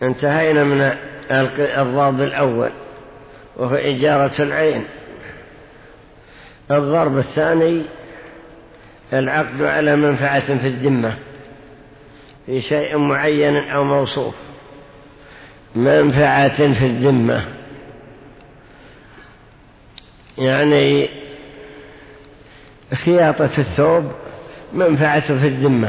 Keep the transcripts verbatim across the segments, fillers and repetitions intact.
انتهينا من الضرب الأول وهو إجارة العين. الضرب الثاني العقد على منفعة في الذمة في شيء معين أو موصوف. منفعة في الذمة يعني خياطة الثوب منفعة في الذمة،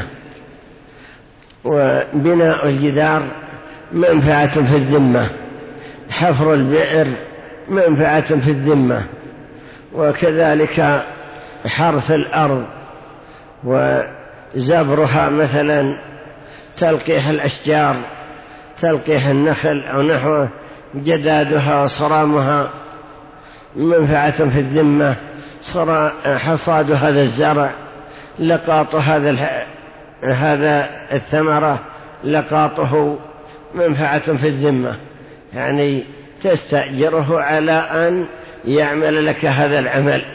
وبناء الجدار منفعة في الذمة، حفر البئر منفعة في الذمة، وكذلك حرث الأرض وزبرها مثلا، تلقيح الأشجار، تلقيح النخل أو نحوه، جدادها وصرامها منفعة في الذمة، حصاد هذا الزرع، لقاط هذا هذا الثمرة، لقاطه منفعة في الذمة، يعني تستأجره على أن يعمل لك هذا العمل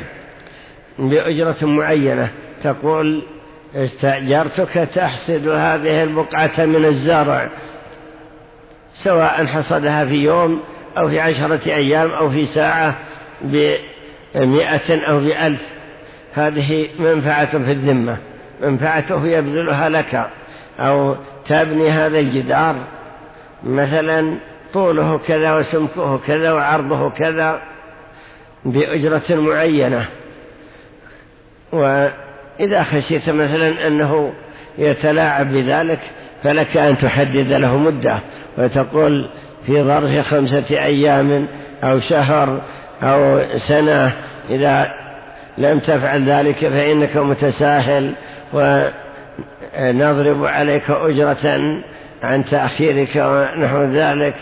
بأجرة معينة. تقول استأجرتك تحصد هذه البقعة من الزرع، سواء حصدها في يوم أو في عشرة أيام أو في ساعة بمئة أو بألف، هذه منفعة في الذمة، منفعته يبذلها لك. أو تبني هذا الجدار مثلا طوله كذا وسمكه كذا وعرضه كذا بأجرة معينة. وإذا خشيت مثلا أنه يتلاعب بذلك فلك أن تحدد له مدة وتقول في ظرف خمسة أيام أو شهر أو سنة، إذا لم تفعل ذلك فإنك متساهل ونضرب عليك أجرة عن تأخيرك ونحو ذلك،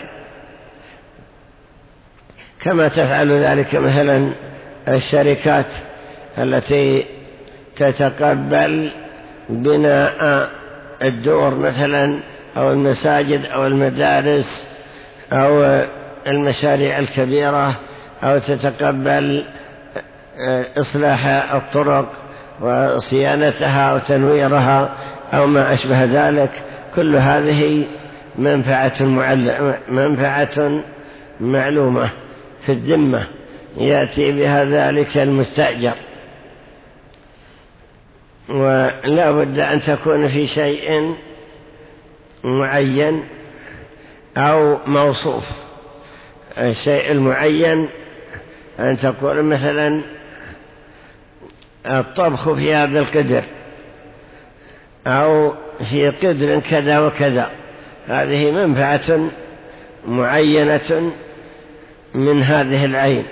كما تفعل ذلك مثلا الشركات التي تتقبل بناء الدور مثلا أو المساجد أو المدارس أو المشاريع الكبيرة، أو تتقبل إصلاح الطرق وصيانتها وتنويرها أو ما أشبه ذلك. كل هذه منفعة, منفعة معلومة في الذمة يأتي بها ذلك المستأجر، ولا بد أن تكون في شيء معين أو موصوف. الشيء المعين أن تقول مثلا الطبخ في هذا القدر أو في قدر كذا وكذا، هذه منفعة معينة من هذه العين.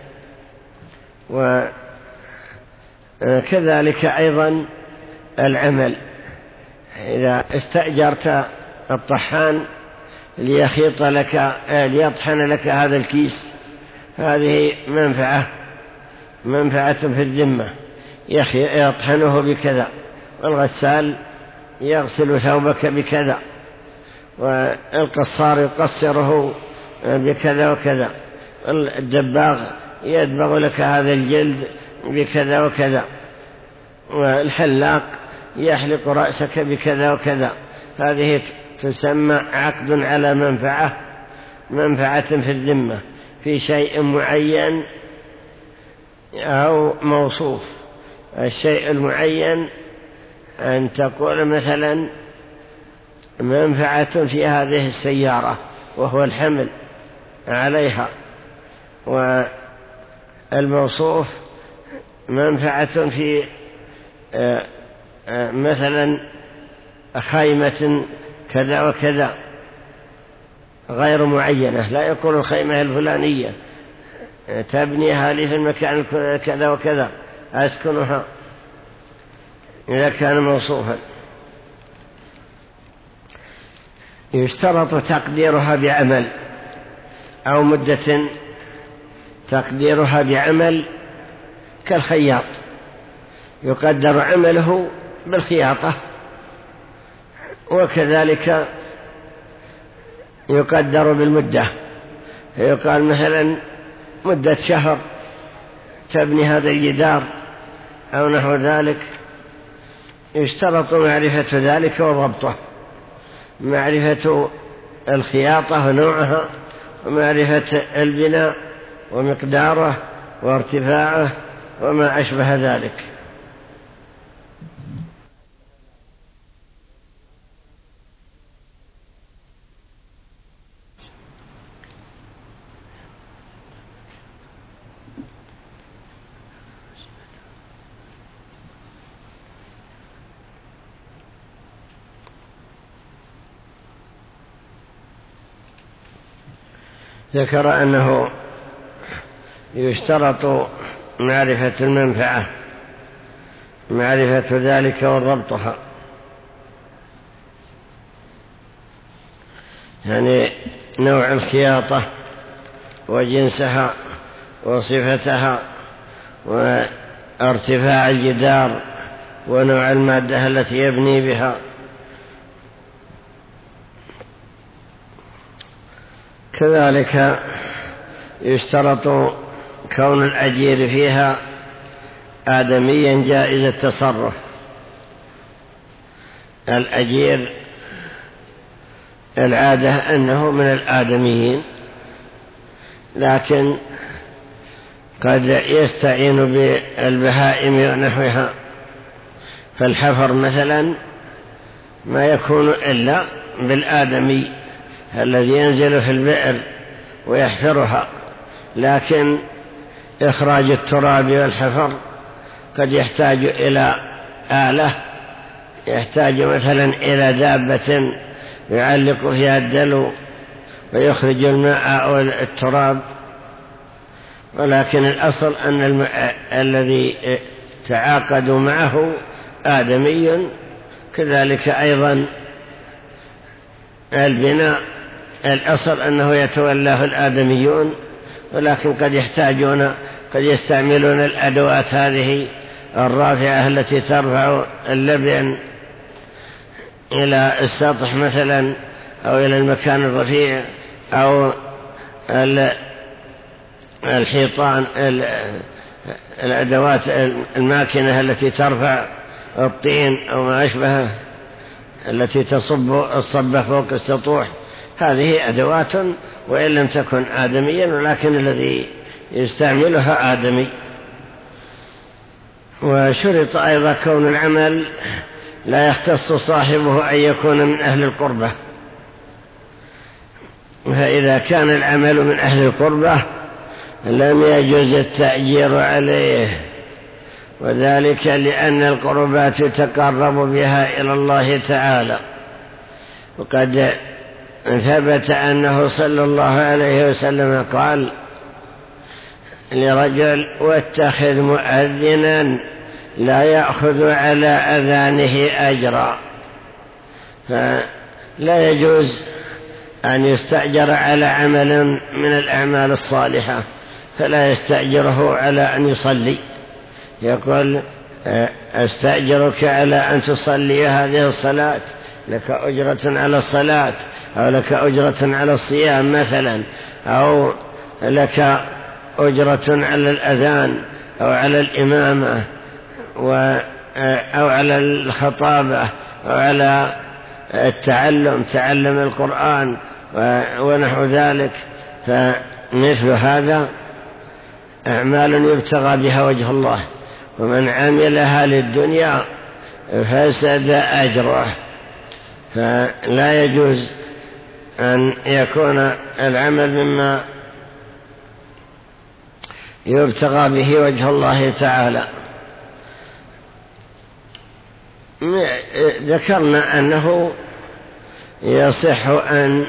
وكذلك أيضا العمل، إذا استأجرت الطحان ليخيط لك ليطحن لك هذا الكيس، هذه منفعة منفعة في الذمة، يطحنه بكذا، والغسال يغسل ثوبك بكذا، والقصار يقصره بكذا وكذا، الدباغ يدبغ لك هذا الجلد بكذا وكذا، والحلاق يحلق رأسك بكذا وكذا. هذه تسمى عقد على منفعة منفعة في الذمة في شيء معين أو موصوف. الشيء المعين أن تقول مثلا منفعة في هذه السيارة وهو الحمل عليها، والموصوف منفعة في مثلا خيمة كذا وكذا غير معينة، لا يكون الخيمة الفلانية تبنيها لي في المكان كذا وكذا أسكنها، إذا كان موصوفا. يشترط تقديرها بعمل أو مدة تقديرها بعمل، كالخياط يقدر عمله بالخياطة، وكذلك يقدر بالمدة، يقال مثلا مدة شهر تبني هذا الجدار أو نحو ذلك. يشترط معرفة ذلك وضبطه، معرفة الخياطة ونوعها، ومعرفة البناء ومقداره وارتفاعه وما أشبه ذلك. ذكر أنه يشترط معرفة المنفعة، معرفة ذلك وضبطها، يعني نوع الخياطة وجنسها وصفتها وارتفاع الجدار ونوع المادة التي يبني بها. كذلك يشترط كون الأجير فيها آدميا جائز التصرف. الأجير العادة أنه من الآدميين، لكن قد يستعين بالبهائم ونحوها، فالحفر مثلا ما يكون إلا بالآدمي الذي ينزل في البئر ويحفرها، لكن إخراج التراب والحفر قد يحتاج إلى آلة، يحتاج مثلا إلى دابة يعلق فيها الدلو ويخرج الماء أو التراب. ولكن الأصل أن الماء الذي تعاقد معه آدمي. كذلك أيضا البناء الأصل أنه يتولاه الآدميون، ولكن قد يحتاجون قد يستعملون الأدوات هذه الرافعة التي ترفع اللبن إلى السطح مثلا أو إلى المكان الرفيع، أو الحيطان، الأدوات الماكنة التي ترفع الطين أو ما أشبهه التي تصب الصبة فوق السطوح. هذه أدوات وإن لم تكن آدميا، ولكن الذي يستعملها آدمي. وشرط أيضا كون العمل لا يختص صاحبه أن يكون من أهل القربة، فإذا كان العمل من أهل القربة لم يجوز التأجير عليه، وذلك لأن القربات يتقرب بها إلى الله تعالى. وقد ثبت أنه صلى الله عليه وسلم قال لرجل: واتخذ مؤذنا لا يأخذ على أذانه أجرا. فلا يجوز أن يستأجر على عمل من الأعمال الصالحة، فلا يستأجره على أن يصلي، يقول: أستأجرك على أن تصلي هذه الصلاة، لك أجرة على الصلاة، أو لك أجرة على الصيام مثلا، أو لك أجرة على الأذان أو على الإمامة أو على الخطابة أو على التعلم، تعلم القرآن ونحو ذلك. فمثل هذا أعمال يبتغى بها وجه الله، ومن عملها للدنيا فسد أجره. فلا يجوز أن يكون العمل مما يبتغى به وجه الله تعالى. ذكرنا أنه يصح أن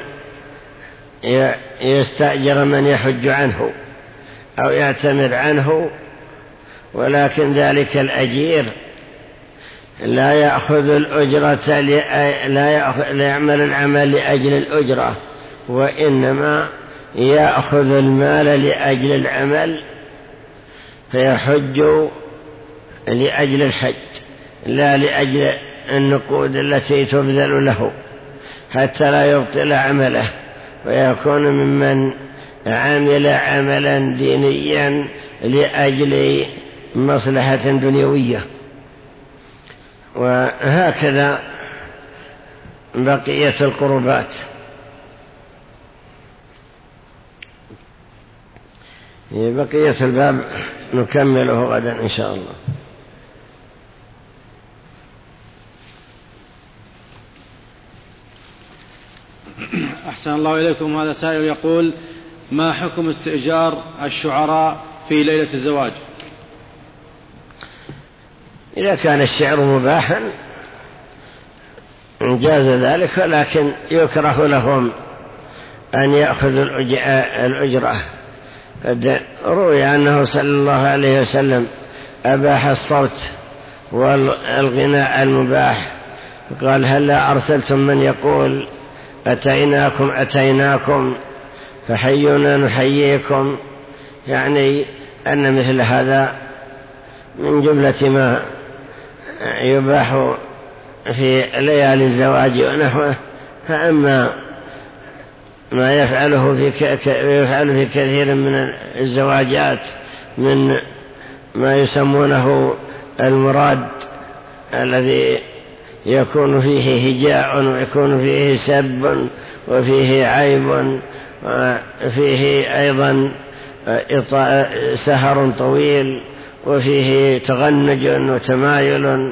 يستأجر من يحج عنه أو يعتمر عنه، ولكن ذلك الأجير لا يأخذ الأجرة، لا يعمل العمل لأجل الأجرة، وإنما يأخذ المال لأجل العمل، فيحج لأجل الحج لا لأجل النقود التي تبذل له، حتى لا يبطل عمله ويكون ممن عمل عملا دينيا لأجل مصلحة دنيوية. وهكذا بقية القربات بقية الباب نكمله غدا إن شاء الله. أحسن الله إليكم. هذا سائل يقول: ما حكم استئجار الشعراء في ليلة الزواج؟ إذا كان الشعر مباحا جاز ذلك، ولكن يكره لهم أن يأخذوا الأجرة. قد روي أنه صلى الله عليه وسلم أباح الصوت والغناء المباح، قال: هلا أرسلتم من يقول أتيناكم أتيناكم فحيونا نحييكم، يعني أن مثل هذا من جملة ما يباح في ليالي الزواج ونحوه. فأما ما يفعله في يفعل في كثير من الزواجات من ما يسمونه المراد الذي يكون فيه هجاء ويكون فيه سب وفيه عيب وفيه أيضا سهر طويل وفيه تغنج وتمايل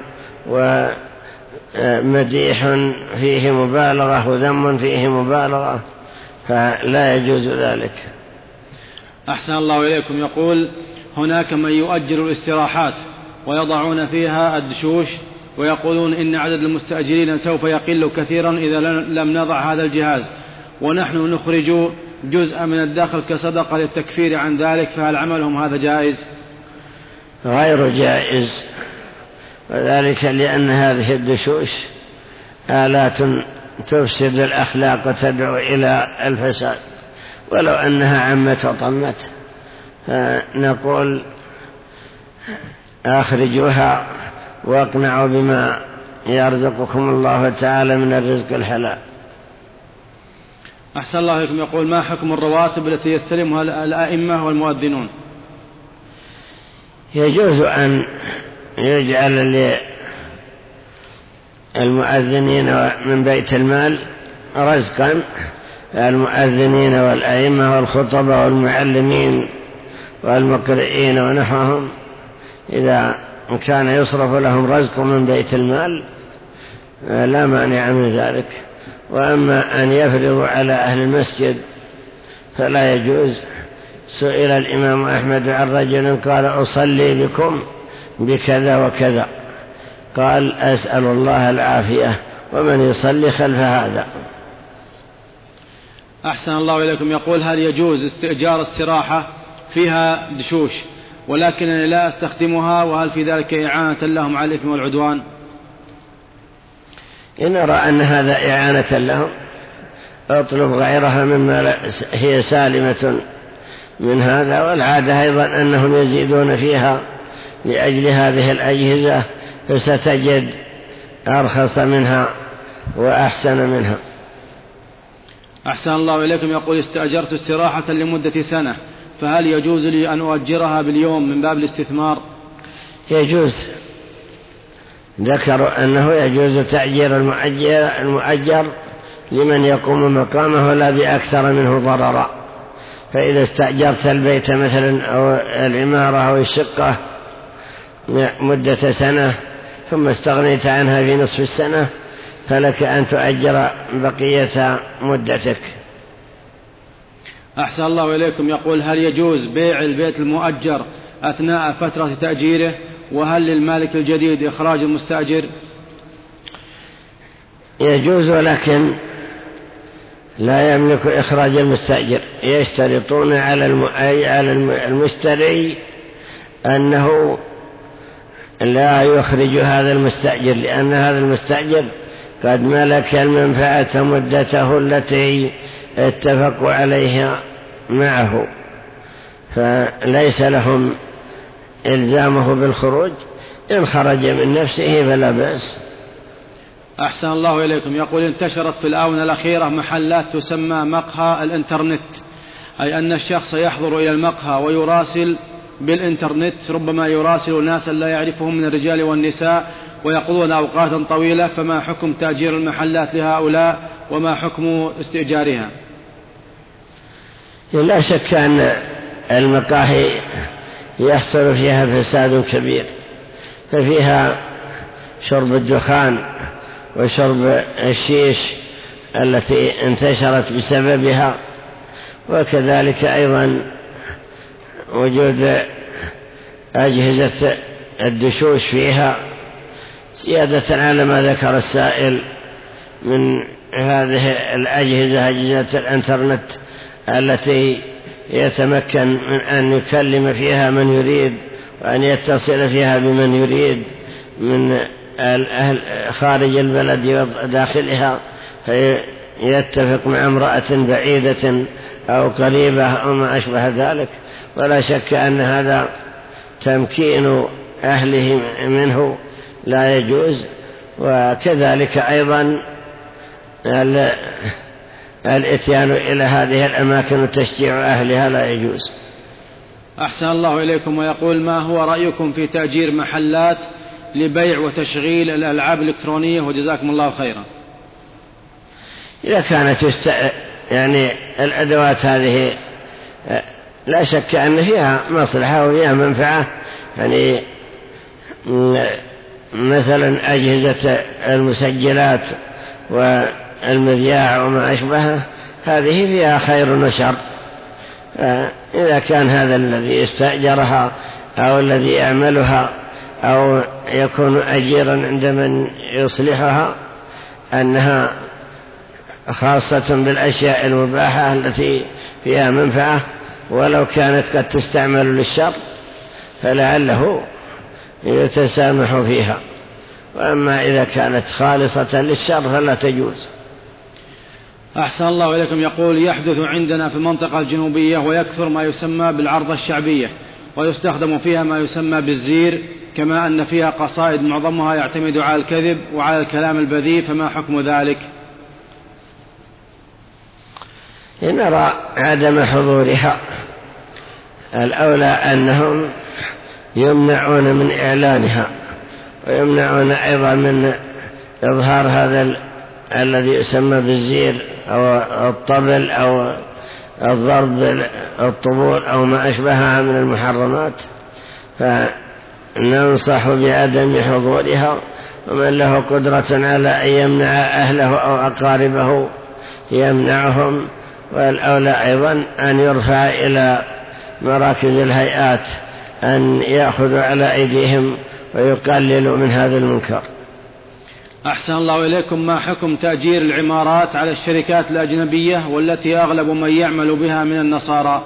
ومديح فيه مبالغة وذم فيه مبالغة، فلا يجوز ذلك. أحسن الله إليكم. يقول: هناك من يؤجر الاستراحات ويضعون فيها الدشوش ويقولون إن عدد المستأجرين سوف يقل كثيرا إذا لم نضع هذا الجهاز، ونحن نخرج جزء من الداخل كصدقة للتكفير عن ذلك، فهل عملهم هذا جائز؟ غير جائز، وذلك لأن هذه الدشوش آلات تفسد الأخلاق وتدعو إلى الفساد، ولو أنها عمت وطمت فنقول أخرجوها واقنعوا بما يرزقكم الله تعالى من الرزق الحلال. أحسن الله إليكم. يقول: ما حكم الرواتب التي يستلمها الأئمة والمؤذنون؟ يجوز أن يجعل للمؤذنين من بيت المال رزقا، المؤذنين والأئمة والخطبة والمعلمين والمقرئين ونحوهم، إذا كان يصرف لهم رزق من بيت المال لا مانع من ذلك. وأما أن يفرضوا على أهل المسجد فلا يجوز. سئل الإمام أحمد عن رجل قال: أصلي بكم بكذا وكذا، قال: أسأل الله العافية، ومن يصلي خلف هذا. أحسن الله إليكم. يقول: هل يجوز استئجار استراحة فيها دشوش ولكنني لا أستخدمها، وهل في ذلك إعانة لهم على الإثم والعدوان؟ إن أرى أن هذا إعانة لهم اطلب غيرها مما هي سالمة من هذا، والعادة أيضا أنهم يزيدون فيها لأجل هذه الأجهزة، فستجد أرخص منها وأحسن منها. أحسن الله إليكم. يقول: استأجرت استراحة لمدة سنة، فهل يجوز لي أن أؤجرها باليوم من باب الاستثمار؟ يجوز. ذكروا أنه يجوز تأجير المؤجر, المؤجر لمن يقوم مقامه لا بأكثر منه ضررا. فإذا استأجرت البيت مثلا أو العمارة أو الشقة مدة سنة ثم استغنيت عنها في نصف السنة، فلك أن تؤجر بقية مدتك. أحسن الله إليكم. يقول: هل يجوز بيع البيت المؤجر أثناء فترة تأجيره؟ وهل للمالك الجديد إخراج المستأجر؟ يجوز، ولكن لا يملك إخراج المستأجر. يشترطون على المشتري أنه لا يخرج هذا المستأجر، لأن هذا المستأجر قد ملك المنفعة مدته التي اتفقوا عليها معه، فليس لهم إلزامه بالخروج. إن خرج من نفسه فلا بأس. أحسن الله إليكم. يقول: انتشرت في الآونة الأخيرة محلات تسمى مقهى الإنترنت، أي أن الشخص يحضر إلى المقهى ويراسل بالإنترنت، ربما يراسل ناسا لا يعرفهم من الرجال والنساء ويقضون أوقاتا طويلة، فما حكم تأجير المحلات لهؤلاء وما حكم استئجارها؟ لا شك أن المقاهي يحصل فيها فساد كبير، ففيها شرب الدخان وشرب الشيش التي انتشرت بسببها، وكذلك أيضا وجود أجهزة الدشوش فيها، زيادة على ما ذكر السائل من هذه الأجهزة، أجهزة الإنترنت التي يتمكن من أن يكلم فيها من يريد وأن يتصل فيها بمن يريد من الأهل خارج البلد وداخلها، فيتفق مع امرأة بعيدة أو قريبة أو ما أشبه ذلك. ولا شك أن هذا تمكين أهله منه لا يجوز، وكذلك أيضا الاتيان إلى هذه الأماكن وتشجيع أهلها لا يجوز. أحسن الله إليكم. ويقول: ما هو رأيكم في تأجير محلات لبيع وتشغيل الألعاب الإلكترونية؟ وجزاكم الله خيرا. إذا كانت يست... يعني الأدوات هذه لا شك أن فيها مصلحة وفيها منفعة، يعني مثلا أجهزة المسجلات والمذياع وما أشبهه، هذه فيها خير وشر. إذا كان هذا الذي استأجرها أو الذي يعملها أو يكون أجيرا عند من يصلحها أنها خاصة بالأشياء المباحة التي فيها منفعة، ولو كانت قد تستعمل للشر فلعله يتسامح فيها، وأما إذا كانت خالصة للشر فلا تجوز. أحسن الله إليكم. يقول: يحدث عندنا في المنطقة الجنوبية ويكثر ما يسمى بالعرضة الشعبية، ويستخدم فيها ما يسمى بالزير، كما أن فيها قصائد معظمها يعتمد على الكذب وعلى الكلام البذيء، فما حكم ذلك؟ نرى عدم حضورها، الأولى أنهم يمنعون من إعلانها، ويمنعون أيضا من إظهار هذا ال... الذي يسمى بالزير أو الطبل أو الضرب الطبول أو ما أشبهها من المحرمات، فننصح بعدم حضورها. ومن له قدرة على أن يمنع أهله أو أقاربه يمنعهم، والأولى أيضا أن يرفع إلى مراكز الهيئات أن يأخذوا على أيديهم ويقللوا من هذا المنكر. أحسن الله إليكم. ما حكم تأجير العمارات على الشركات الأجنبية والتي أغلب من يعمل بها من النصارى؟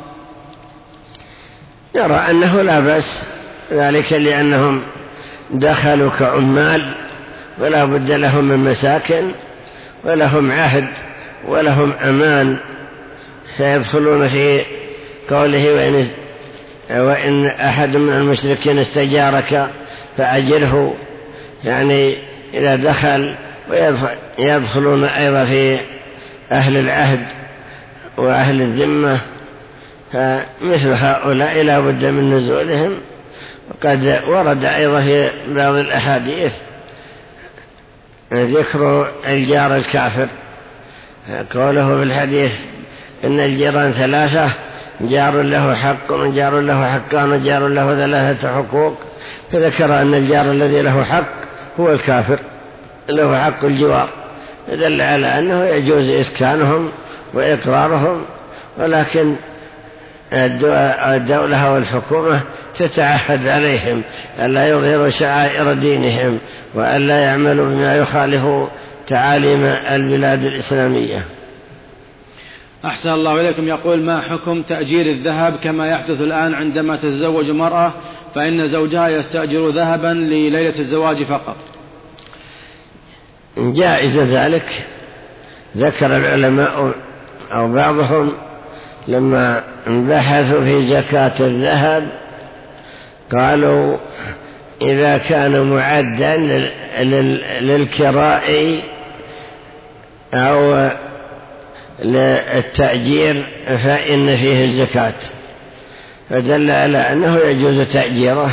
نرى أنه لا بأس ذلك، لأنهم دخلوا كعمال ولا بد لهم من مساكن ولهم عهد ولهم أمان، فيدخلون في قوله: وإن, وإن أحد من المشركين استجارك فأجره، يعني إذا دخل. ويدخلون أيضا في أهل العهد وأهل الذمة، فمثل هؤلاء لا بد من نزولهم. وقد ورد أيضا في بعض الأحاديث ذكر الجار الكافر، قوله في الحديث: إن الجيران ثلاثة، جار له حق وجار له حقان وجار له ثلاثة حقوق، فذكر أن الجار الذي له حق هو الكافر، له حق الجوار، دل على أنه يجوز إسكانهم وإقرارهم، ولكن الدولة والحكومة تتعهد عليهم ألا يظهروا شعائر دينهم وألا يعملوا بما يخالف تعاليم البلاد الإسلامية. أحسن الله إليكم. يقول: ما حكم تأجير الذهب كما يحدث الآن عندما تتزوج مرأة فإن زوجها يستأجر ذهبا لليلة الزواج فقط؟ جائز ذلك. ذكر العلماء أو بعضهم لما بحثوا في زكاة الذهب قالوا: إذا كان معدا للكراء أو للتأجير فإن فيه الزكاة، فدل على أنه يجوز تأجيره،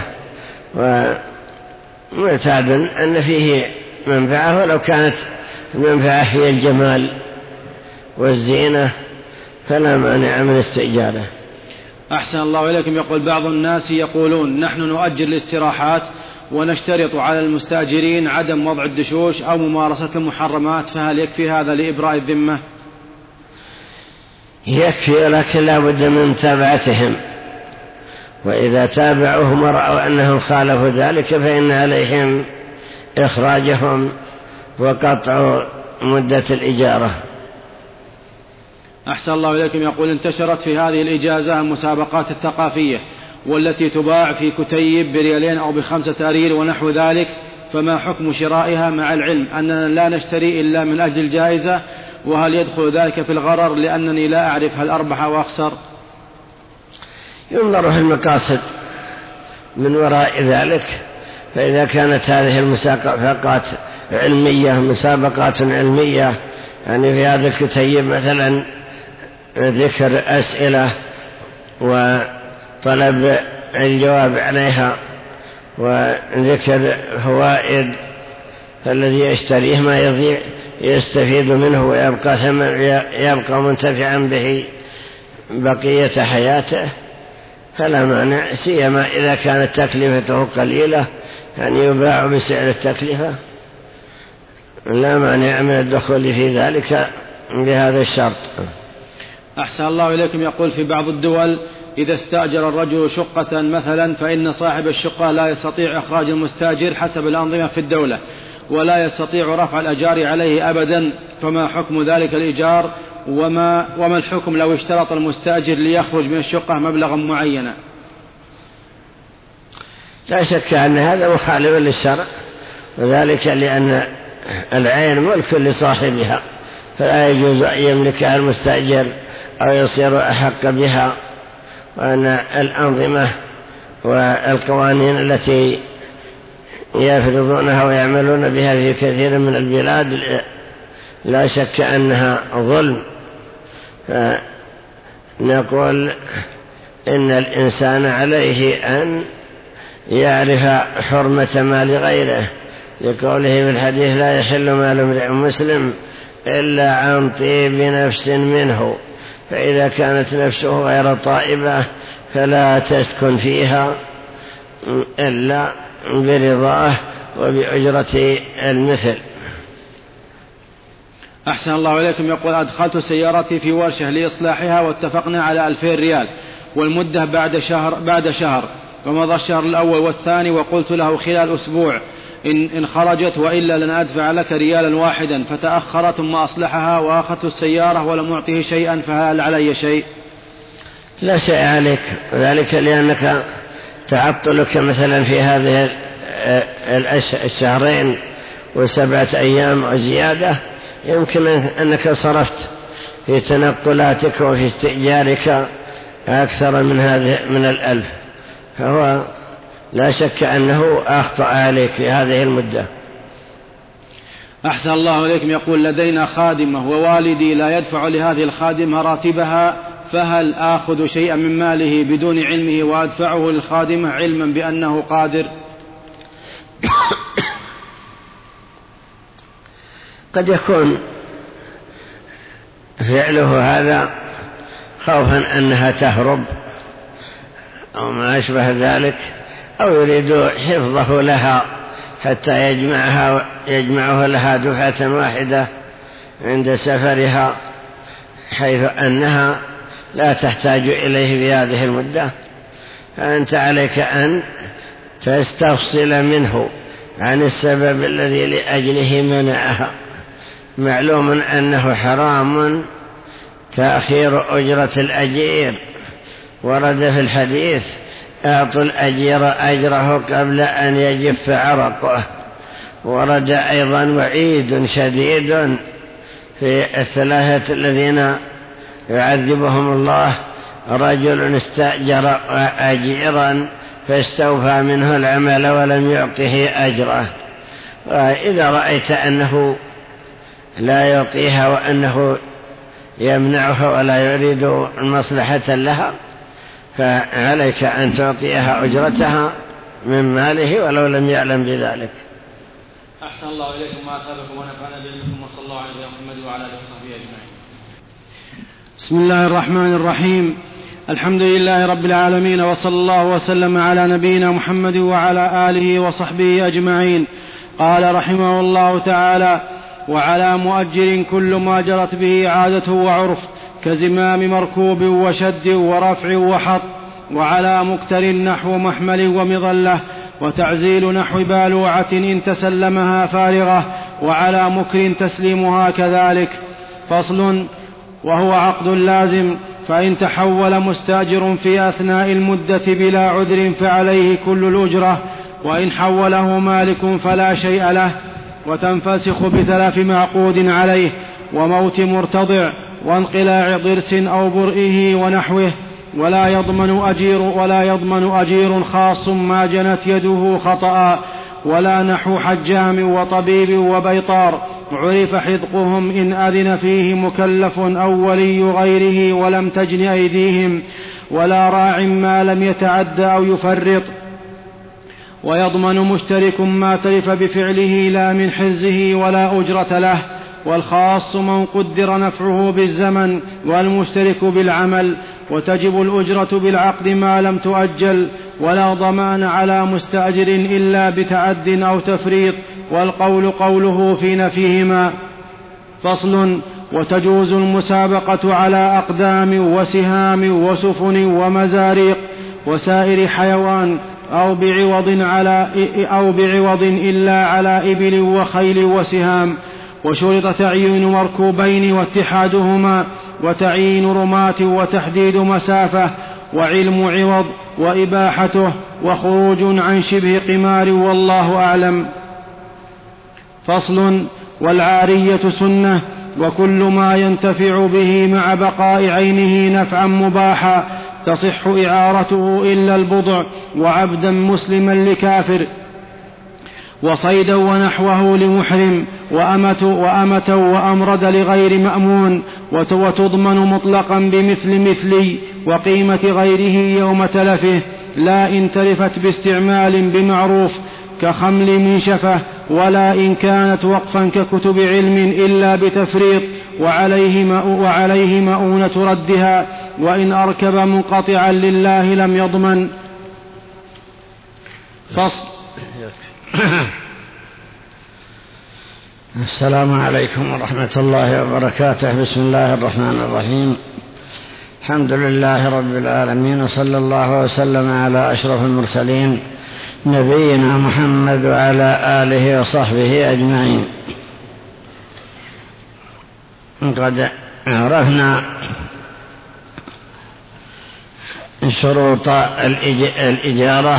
ومعتاد أن فيه منفعة، ولو كانت المنفعة هي الجمال والزينة فلا مانع من استئجاره. أحسن الله إليكم. يقول بعض الناس يقولون نحن نؤجر الاستراحات ونشترط على المستأجرين عدم وضع الدشوش أو ممارسة المحرمات، فهل يكفي هذا لإبراء الذمة؟ يكفي، لكن لا بد من متابعتهم، وإذا تابعوهم ورأوا أنهم خالفوا ذلك فإن عليهم إخراجهم وقطع مدة الإجارة. أحسن الله إليكم. يقول انتشرت في هذه الإجازة المسابقات الثقافية والتي تباع في كتيب بريالين أو بخمسة أريل ونحو ذلك، فما حكم شرائها مع العلم أننا لا نشتري إلا من أجل الجائزة؟ وهل يدخل ذلك في الغرر لأنني لا أعرف هل أربح أو أخسر؟ ينظر في المقاصد من وراء ذلك، فإذا كانت هذه المسابقات علمية مسابقات علمية، يعني في هذا الكتيب مثلا ذكر أسئلة وطلب الجواب عليها وذكر فوائد، فالذي يشتريه ما يضيع يستفيد منه ويبقى يبقى منتفعا به بقية حياته، فلا مانع، سيما إذا كانت تكلفته قليلة يعني يباع بسعر التكلفة، لا مانع من الدخول في ذلك بهذا الشرط. أحسن الله إليكم. يقول في بعض الدول إذا استأجر الرجل شقة مثلا فإن صاحب الشقة لا يستطيع إخراج المستأجر حسب الأنظمة في الدولة ولا يستطيع رفع الأجار عليه أبدا، فما حكم ذلك الإيجار؟ وما, وما الحكم لو اشترط المستأجر ليخرج من الشقة مبلغا معينا؟ لا شك أن هذا مخالف للشرع، وذلك لأن العين ملك لصاحبها، فلا يجوز أن يملكها المستأجر أو يصير أحق بها، وأن الأنظمة والقوانين التي يفرضونها ويعملون بها في كثير من البلاد لا شك أنها ظلم. فنقول إن الإنسان عليه أن يعرف حرمة مال غيره، لقوله في الحديث لا يحل مال امرئ مسلم إلا عن طيب نفس منه، فإذا كانت نفسه غير طائبة فلا تسكن فيها إلا برضاه وبأجرة المثل. أحسن الله إليكم. يقول أدخلت سيارتي في ورشة لإصلاحها واتفقنا على ألفين ريال، والمدة بعد شهر بعد شهر ومضى الشهر الأول والثاني، وقلت له خلال أسبوع إن, إن خرجت وإلا لن أدفع لك ريالا واحدا، فتأخر ثم أصلحها وأخذت السيارة ولم أعطيه شيئا، فهل علي شيء؟ لا شيء عليك، ذلك لأنك تعطلك مثلا في هذه الشهرين وسبعة أيام وزيادة يمكن أنك صرفت في تنقلاتك وفي استئجارك أكثر من هذه من الألف، فهو لا شك أنه أخطأ عليك في هذه المدة. أحسن الله إليكم. يقول لدينا خادمة ووالدي لا يدفع لهذه الخادمة راتبها، فهل آخذ شيئا من ماله بدون علمه وأدفعه للخادمة علما بأنه قادر؟ قد يكون فعله هذا خوفا أنها تهرب أو ما أشبه ذلك، أو يريد حفظه لها حتى يجمعها يجمعه لها دفعة واحدة عند سفرها، حيث أنها لا تحتاج إليه في هذه المدة، فأنت عليك أن تستفصل منه عن السبب الذي لأجله منعها. معلوم أنه حرام تأخير أجرة الأجير، ورد في الحديث أعطوا الأجير أجره قبل أن يجف عرقه، ورد أيضا وعيد شديد في الثلاثة الذين يعذبهم الله: رجل استأجر أجيرا فاستوفى منه العمل ولم يعطه أجره. وإذا رأيت أنه لا يعطيها وأنه يمنعها ولا يريد المصلحة لها، فعليك أن تعطيها أجرتها من ماله ولو لم يعلم بذلك. أحسن الله إليكم وأثابكم ونفعنا بعلمكم، وصلى الله على محمد وعلى آله وصحبه أجمعين. بسم الله الرحمن الرحيم. الحمد لله رب العالمين، وصلى الله وسلم على نبينا محمد وعلى آله وصحبه أجمعين. قال رحمه الله تعالى: وعلى مؤجر كل ما جرت به عادته وعرف، كزمام مركوب وشد ورفع وحط، وعلى مكتر نحو محمل ومظلة، وتعزيل نحو بالوعة إن تسلمها فارغة، وعلى مكر تسليمها كذلك. فصل: وهو عقد لازم، فإن تحول مستأجر في أثناء المدة بلا عذر فعليه كل الأجرة، وإن حوله مالك فلا شيء له، وتنفسخ بتلف معقود عليه، وموت مرتضع، وانقلاع ضرس أو برئه ونحوه. ولا يضمن أجير ولا يضمن أجير خاص ما جنت يده خطأ، ولا نحو حجام وطبيب وبيطار عرف حذقهم إن أذن فيه مكلف أو ولي غيره ولم تجن أيديهم، ولا راع ما لم يتعد أو يفرط. ويضمن مشترك ما تلف بفعله لا من حزه ولا أجرة له، والخاص من قدر نفعه بالزمن، والمشترك بالعمل. وتجب الأجرة بالعقد ما لم تؤجل، ولا ضمان على مستأجر إلا بتعد أو تفريط، والقول قوله في نفيهما. فصل: وتجوز المسابقة على أقدام وسهام وسفن ومزاريق وسائر حيوان، أو بعوض, على أو بعوض إلا على إبل وخيل وسهام. وشرط تعيين مركوبين واتحادهما، وتعيين رماة وتحديد مسافة، وعلم عوض، وإباحته، وخروج عن شبه قمار، والله أعلم. فصل: والعارية سنة، وكل ما ينتفع به مع بقاء عينه نفعا مباحا تصح إعارته إلا البضع، وعبدا مسلما لكافر، وصيدا ونحوه لمحرم، وأمة, وأمة وأمرد لغير مأمون. وتضمن مطلقا بمثل مثلي وقيمة غيره يوم تلفه، لا إن تلفت باستعمال بمعروف كخمل منشفة، ولا إن كانت وقفا ككتب علم إلا بتفريط، وعليه مؤونة ردها، وإن أركب منقطعا لله لم يضمن. فصل. السلام عليكم ورحمة الله وبركاته. بسم الله الرحمن الرحيم. الحمد لله رب العالمين، وصلى الله وسلم على أشرف المرسلين نبينا محمد وعلى آله وصحبه أجمعين. قد عرفنا شروط الإجارة: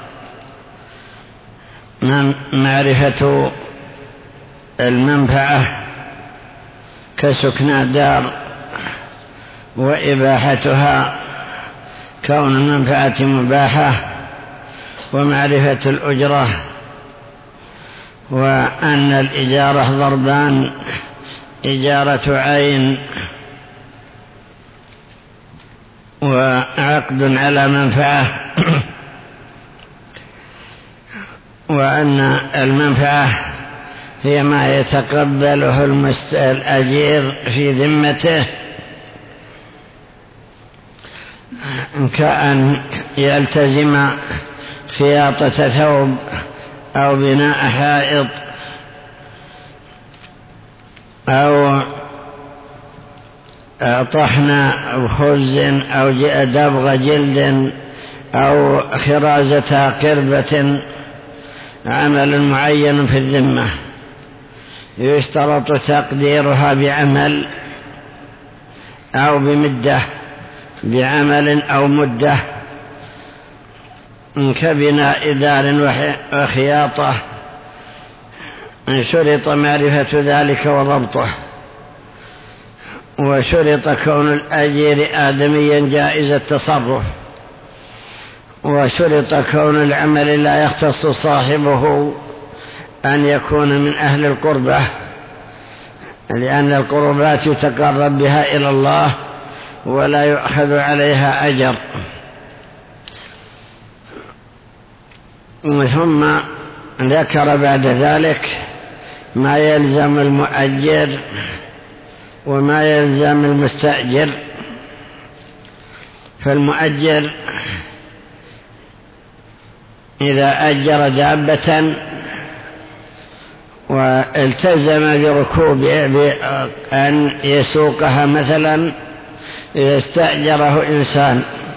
معرفة المنفعة كسكن الدار، وإباحتها كون المنفعة مباحة، ومعرفة الأجرة، وأن الإجارة ضربان: إجارة عين وعقد على منفعة، وأن المنفعة هي ما يتقبله الأجير في ذمته، كأن يلتزم خياطة ثوب أو بناء حائط أو طحن خز أو دبغ جلد أو خرازة قربة، عمل معين في الذمة يشترط تقديرها بعمل أو بمدة، بعمل أو مدة، كبناء دار وخياطة. شرط معرفة ذلك وضبطه، وشرط كون الأجير آدميا جائز التصرف، وشرط كون العمل لا يختص صاحبه أن يكون من أهل القربة، لأن القربات يتقرب بها إلى الله ولا يؤخذ عليها أجر. ثم ذكر بعد ذلك ما يلزم المؤجر وما يلزم المستأجر. فالمؤجر إذا أجر دابة والتزم بركوب بأن يسوقها مثلا، إذا استأجره إنسان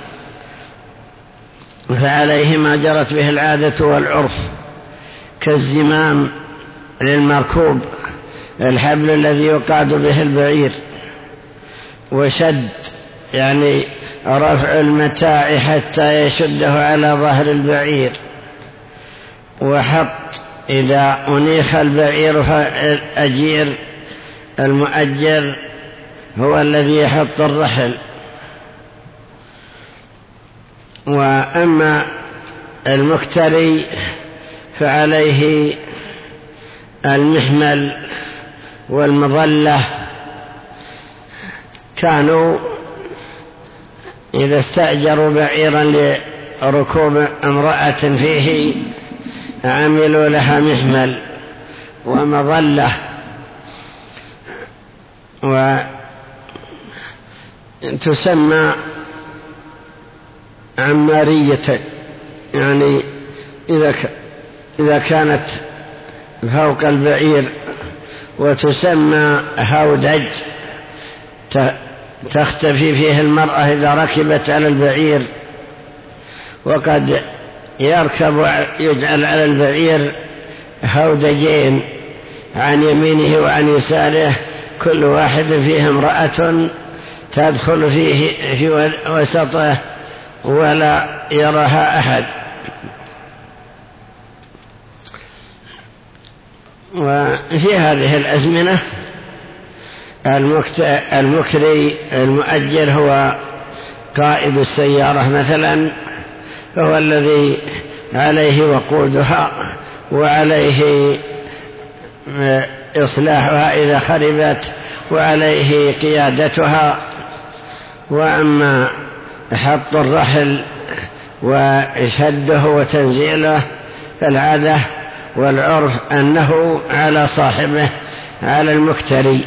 فعليه ما جرت به العادة والعرف كالزمام للمركوب، الحبل الذي يقاد به البعير، وشد يعني رفع المتاع حتى يشده على ظهر البعير، وحط إذا أنيخ البعير فالأجير المؤجر هو الذي يحط الرحل. وأما المكتري فعليه المحمل والمظلة. كانوا إذا استأجروا بعيرا لركوب امرأة فيه عملوا لها محمل ومظلة، وتسمى عمارية، يعني إذا إذا كانت فوق البعير، وتسمى هودج تختفي فيه المرأة إذا ركبت على البعير. وقد يركب يجعل على البعير هودجين عن يمينه وعن يساره، كل واحد فيه امرأة تدخل فيه في وسطه ولا يراها أحد. وفي هذه الأزمنة المكري المؤجر هو قائد السيارة مثلا، فهو الذي عليه وقودها وعليه إصلاحها إذا خربت وعليه قيادتها. وأما حط الرحل وشده وتنزيله فالعادة والعرف أنه على صاحبه، على المكتري.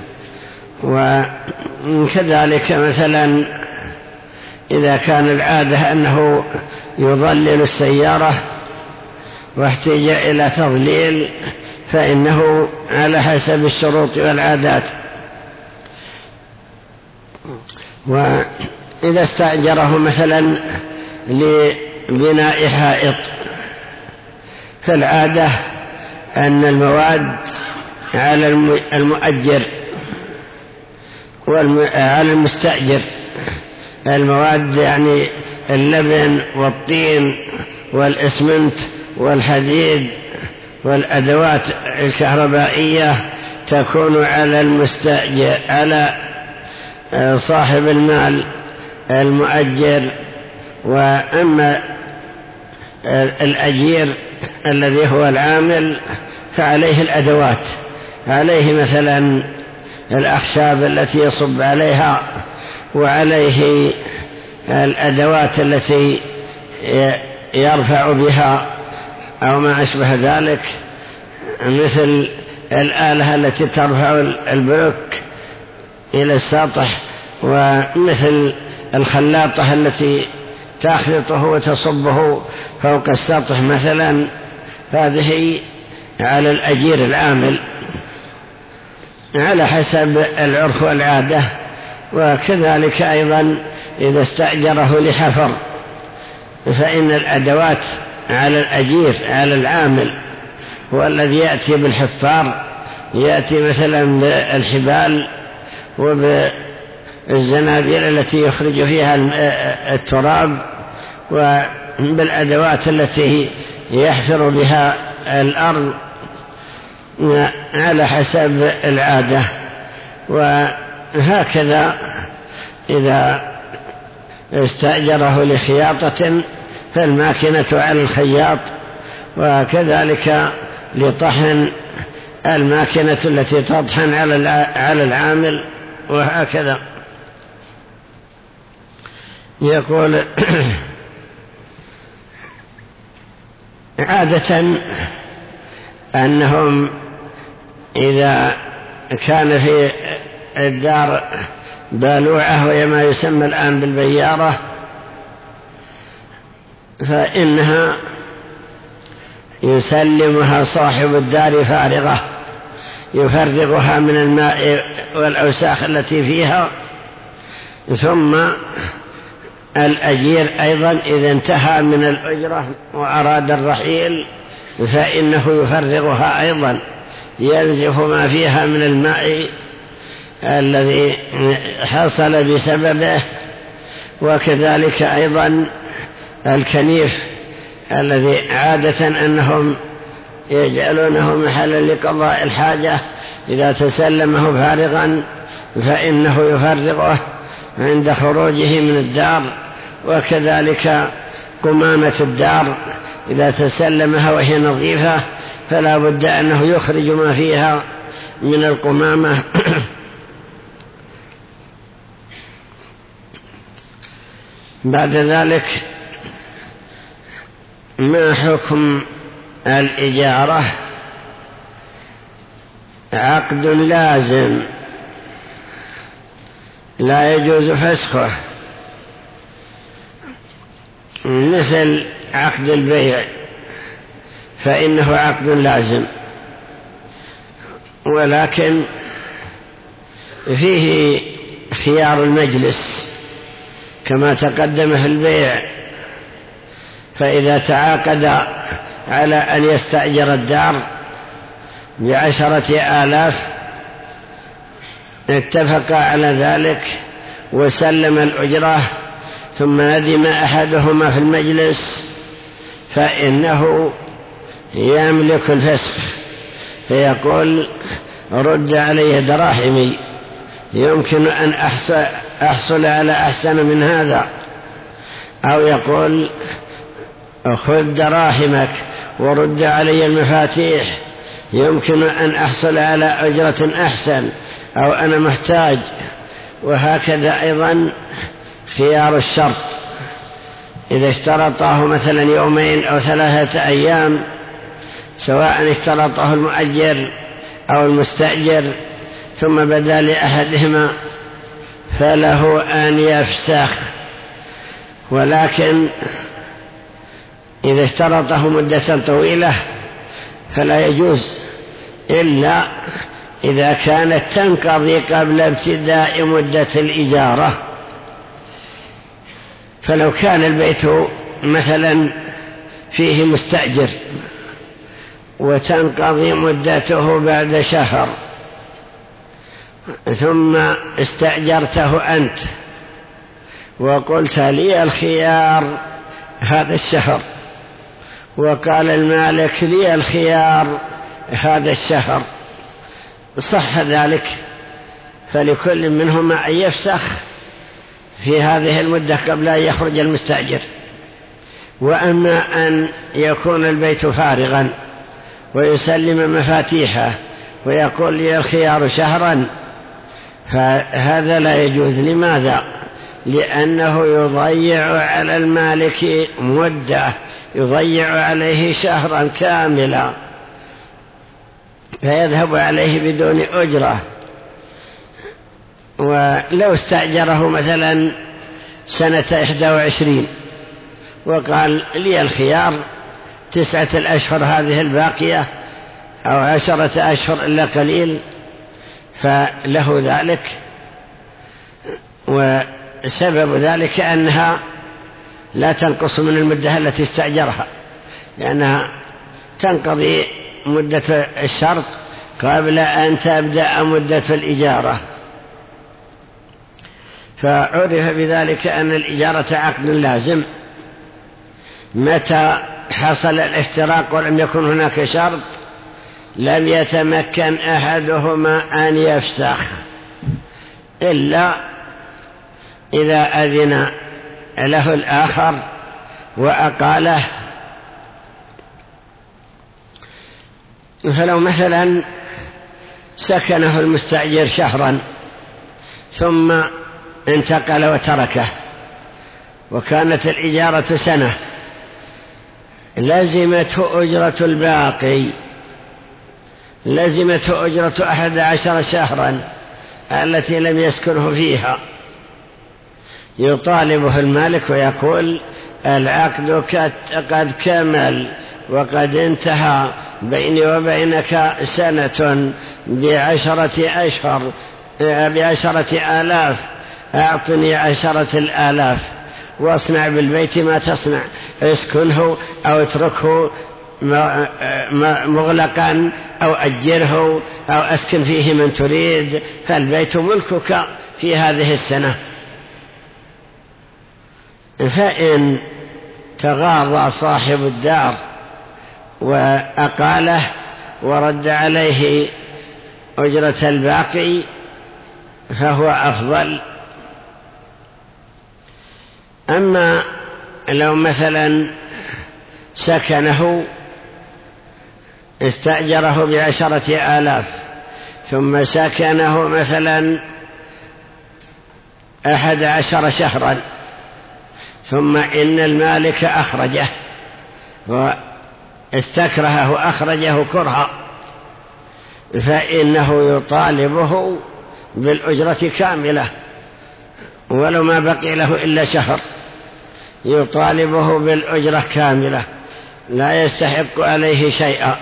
وكذلك مثلا إذا كان العادة أنه يظلل السيارة واحتاج إلى تظليل فإنه على حسب الشروط والعادات. وإذا استأجره مثلا لبناء حائط فالعادة أن المواد على المؤجر وعلى المستأجر، المواد يعني اللبن والطين والإسمنت والحديد والأدوات الكهربائية تكون على المستأجر، على صاحب المال المؤجر. وأما الأجير الذي هو العامل فعليه الأدوات، عليه مثلا الأخشاب التي يصب عليها، وعليه الأدوات التي يرفع بها أو ما أشبه ذلك، مثل الآلة التي ترفع البلوك إلى السطح، ومثل الخلاطة التي تخلطه وتصبه فوق السطح مثلا، هذه على الأجير العامل على حسب العرف والعادة. وكذلك أيضا إذا استأجره لحفر فإن الأدوات على الأجير، على العامل، هو الذي يأتي بالحفار، يأتي مثلا بالحبال وبالزنابير التي يخرج فيها التراب، وبالأدوات التي يحفر بها الأرض على حسب العادة. وهكذا إذا استأجره لخياطة فالماكنة على الخياط، وكذلك لطحن الماكنة التي تطحن على العامل، وهكذا. يقول عادة أنهم إذا كان في الدار بالوعة وهي ما يسمى الآن بالبيارة، فإنها يسلمها صاحب الدار فارغة يفرغها من الماء والأوساخ التي فيها، ثم الأجير أيضا إذا انتهى من الأجرة وأراد الرحيل فإنه يفرغها أيضا، ينزف ما فيها من الماء الذي حصل بسببه. وكذلك أيضا الكنيف الذي عادة أنهم يجعلونه محلا لقضاء الحاجة، إذا تسلمه فارغا فإنه يفرغه عند خروجه من الدار. وكذلك قمامة الدار إذا تسلمها وهي نظيفة فلا بد أنه يخرج ما فيها من القمامة. بعد ذلك ما حكم الإجارة؟ عقد لازم لا يجوز فسخه، مثل عقد البيع فإنه عقد لازم، ولكن فيه خيار المجلس كما تقدم في البيع، فإذا تعاقد على أن يستأجر الدار بعشرة آلاف اتفق على ذلك وسلم الأجرة ثم ندم أحدهما في المجلس فإنه يملك الفسخ، فيقول رد علي دراهمي، يمكن أن أحصل, أحصل على أحسن من هذا، أو يقول خذ دراهمك ورد علي المفاتيح، يمكن أن أحصل على أجرة أحسن، أو أنا محتاج. وهكذا أيضا خيار الشرط، إذا اشترطه مثلا يومين أو ثلاثة أيام، سواء اشترطه المؤجر أو المستأجر ثم بدا لأحدهما فله أن يفسخ. ولكن إذا اشترطه مدة طويلة فلا يجوز إلا إذا كانت تنقضي قبل ابتداء مدة الإجارة. فلو كان البيت مثلا فيه مستأجر وتنقضي مدته بعد شهر ثم استأجرته أنت وقلت لي الخيار هذا الشهر، وقال المالك لي الخيار هذا الشهر، صح ذلك، فلكل منهما أن يفسخ في هذه المدة قبل أن يخرج المستأجر. وأما أن يكون البيت فارغا ويسلم مفاتيحه ويقول لي الخيار شهرا فهذا لا يجوز. لماذا؟ لأنه يضيع على المالك مدة، يضيع عليه شهرا كاملا فيذهب عليه بدون أجرة. ولو استأجره مثلا سنة إحدى وعشرين وقال لي الخيار تسعة الأشهر هذه الباقية أو عشرة أشهر إلا قليل، فله ذلك. وسبب ذلك أنها لا تنقص من المدة التي استأجرها، لأنها تنقضي مدة الشرط قبل أن تبدأ مدة الإجارة. فعرف بذلك أن الإجارة عقد لازم. متى حصل الافتراق ولم يكن هناك شرط لم يتمكن أحدهما أن يفسخ إلا إذا أذن له الآخر وأقاله. فلو مثلا سكنه المستأجر شهرا ثم انتقل وتركه وكانت الإجارة سنة، لزمته أجرة الباقي، لزمته أجرة أحد عشر شهرا التي لم يسكنه فيها. يطالبه المالك ويقول العقد قد كمل وقد انتهى، بيني وبينك سنة بعشرة أشهر بعشرة آلاف، أعطني عشرة الآلاف واصنع بالبيت ما تصنع، اسكنه أو اتركه مغلقا أو أجره أو أسكن فيه من تريد، فالبيت ملكك في هذه السنة. فإن تغاضى صاحب الدار وأقاله ورد عليه أجرة الباقي فهو أفضل. أما لو مثلا سكنه استأجره بعشرة آلاف ثم سكنه مثلا أحد عشر شهرا ثم إن المالك أخرجه واستكرهه أخرجه كرها، فإنه يطالبه بالأجرة كاملة ولو ما بقي له إلا شهر، يطالبه بالأجرة كاملة لا يستحق عليه شيئا.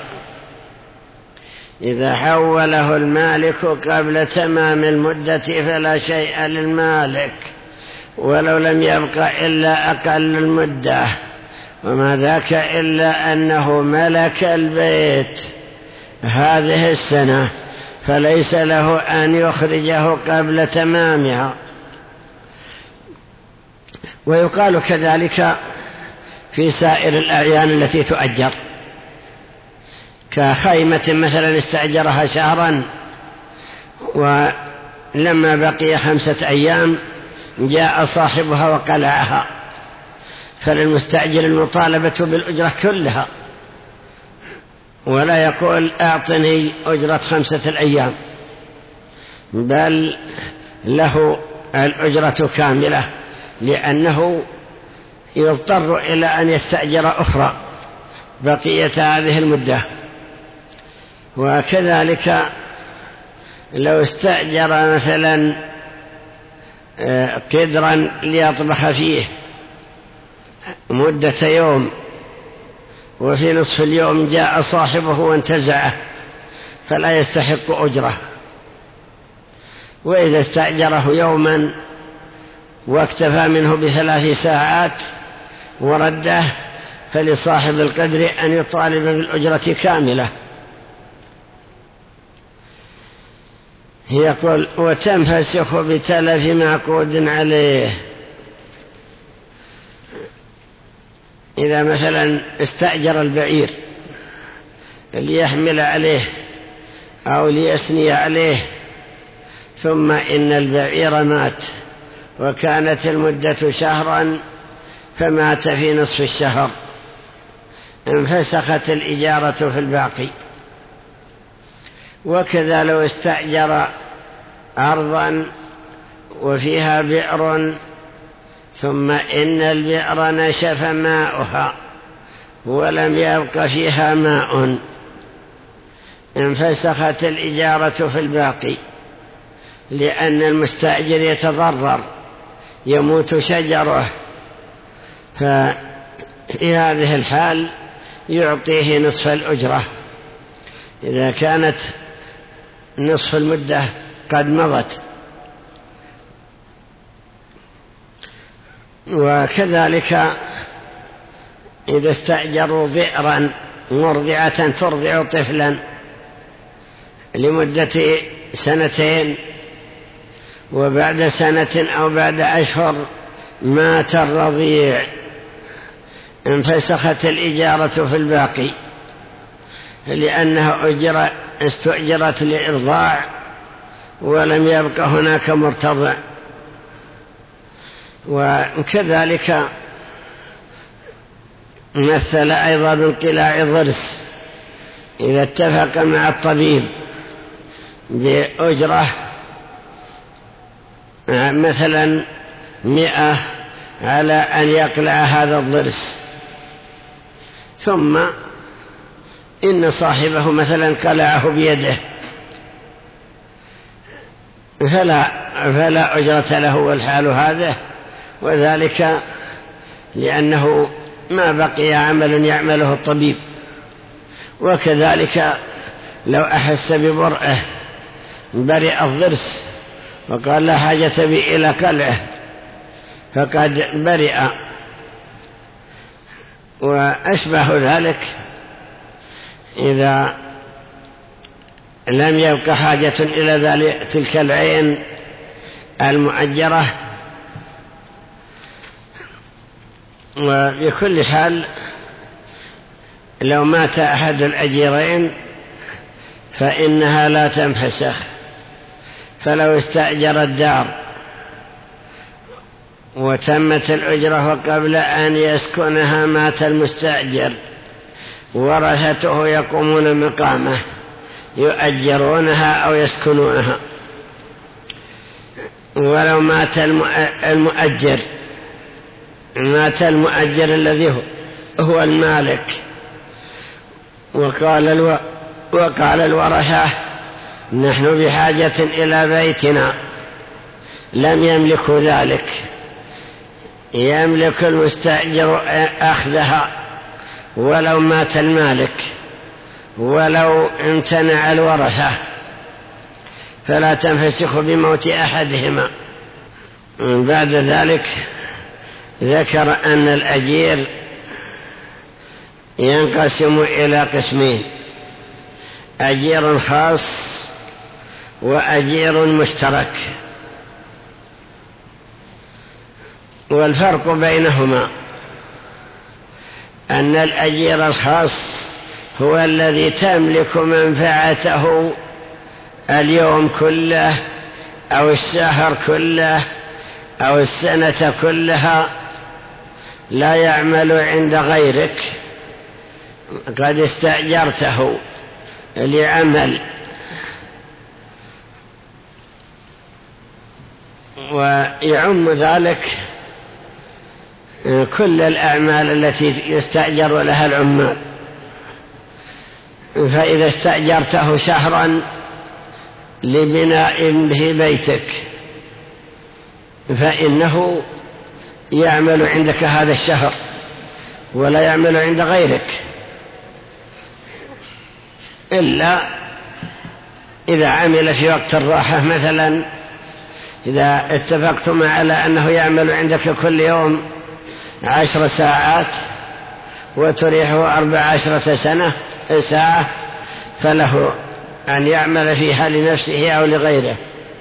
إذا حوله المالك قبل تمام المدة فلا شيء للمالك ولو لم يبق إلا أقل المدة، وما ذاك إلا أنه ملك البيت هذه السنة فليس له أن يخرجه قبل تمامها. ويقال كذلك في سائر الأعيان التي تؤجر، كخيمة مثلا استأجرها شهرا ولما بقي خمسة أيام جاء صاحبها وقلعها، فللمستأجر المطالبة بالأجرة كلها، ولا يقول أعطني أجرة خمسة الأيام، بل له الأجرة كاملة، لأنه يضطر إلى أن يستأجر أخرى بقية هذه المدة. وكذلك لو استأجر مثلا قدرا ليطبخ فيه مدة يوم وفي نصف اليوم جاء صاحبه وانتزعه فلا يستحق أجره. وإذا استأجره يوما واكتفى منه بثلاث ساعات ورده فلصاحب القدر أن يطالب بالأجرة كاملة. يقول وتنفسخ بتلف معقود عليه. إذا مثلا استأجر البعير ليحمل عليه أو ليسني عليه ثم إن البعير مات وكانت المدة شهرا فمات في نصف الشهر، انفسخت الإجارة في الباقي. وكذا لو استأجر أرضا وفيها بئر ثم إن البئر نشف ماؤها ولم يبق فيها ماء، انفسخت الإجارة في الباقي، لأن المستأجر يتضرر يموت شجره، ففي هذه الحال يعطيه نصف الأجرة إذا كانت نصف المدة قد مضت. وكذلك إذا استأجروا بئرا مرضعة ترضع طفلا لمدة سنتين وبعد سنة أو بعد أشهر مات الرضيع، انفسخت الإجارة في الباقي، لأنها أجر استؤجرت لإرضاع ولم يبق هناك مرتضع. وكذلك مثل أيضا بانقلاع الضرس، إذا اتفق مع الطبيب بأجرة مثلا مئة على أن يقلع هذا الضرس، ثم إن صاحبه مثلا قلعه بيده فلا, فلا أجرة له والحال هذا، وذلك لأنه ما بقي عمل يعمله الطبيب. وكذلك لو أحس ببرئه برئ الضرس وقال لا حاجة بي إلى قلعه فقد برئ. وأشبه ذلك إذا لم يبق حاجة إلى ذلك تلك العين المؤجرة. وبكل حال لو مات أحد الأجيرين فإنها لا تنفسخ. فلو استأجر الدار وتمت الأجرة وقبل أن يسكنها مات المستأجر ورثته يقومون مقامه يؤجرونها أو يسكنونها. ولو مات المؤجر مات المؤجر الذي هو المالك وقال الو... وقال الورثة نحن بحاجة إلى بيتنا، لم يملكوا ذلك، يملك المستأجر أخذها ولو مات المالك ولو امتنع الورثة، فلا تنفسخ بموت أحدهما. بعد ذلك ذكر أن الأجير ينقسم إلى قسمين: أجير خاص وأجير مشترك. والفرق بينهما أن الأجير الخاص هو الذي تملك منفعته اليوم كله أو الشهر كله أو السنة كلها، لا يعمل عند غيرك، قد استأجرته لعمل، ويعم ذلك كل الأعمال التي يستأجر لها العمال. فإذا استأجرته شهرا لبناء به بيتك فإنه يعمل عندك هذا الشهر ولا يعمل عند غيرك، إلا إذا عمل في وقت الراحة مثلا. إذا اتفقتم على أنه يعمل عندك كل يوم عشر ساعات وتريحه أربع عشرة سنة ساعة فله أن يعمل فيها لنفسه أو لغيره.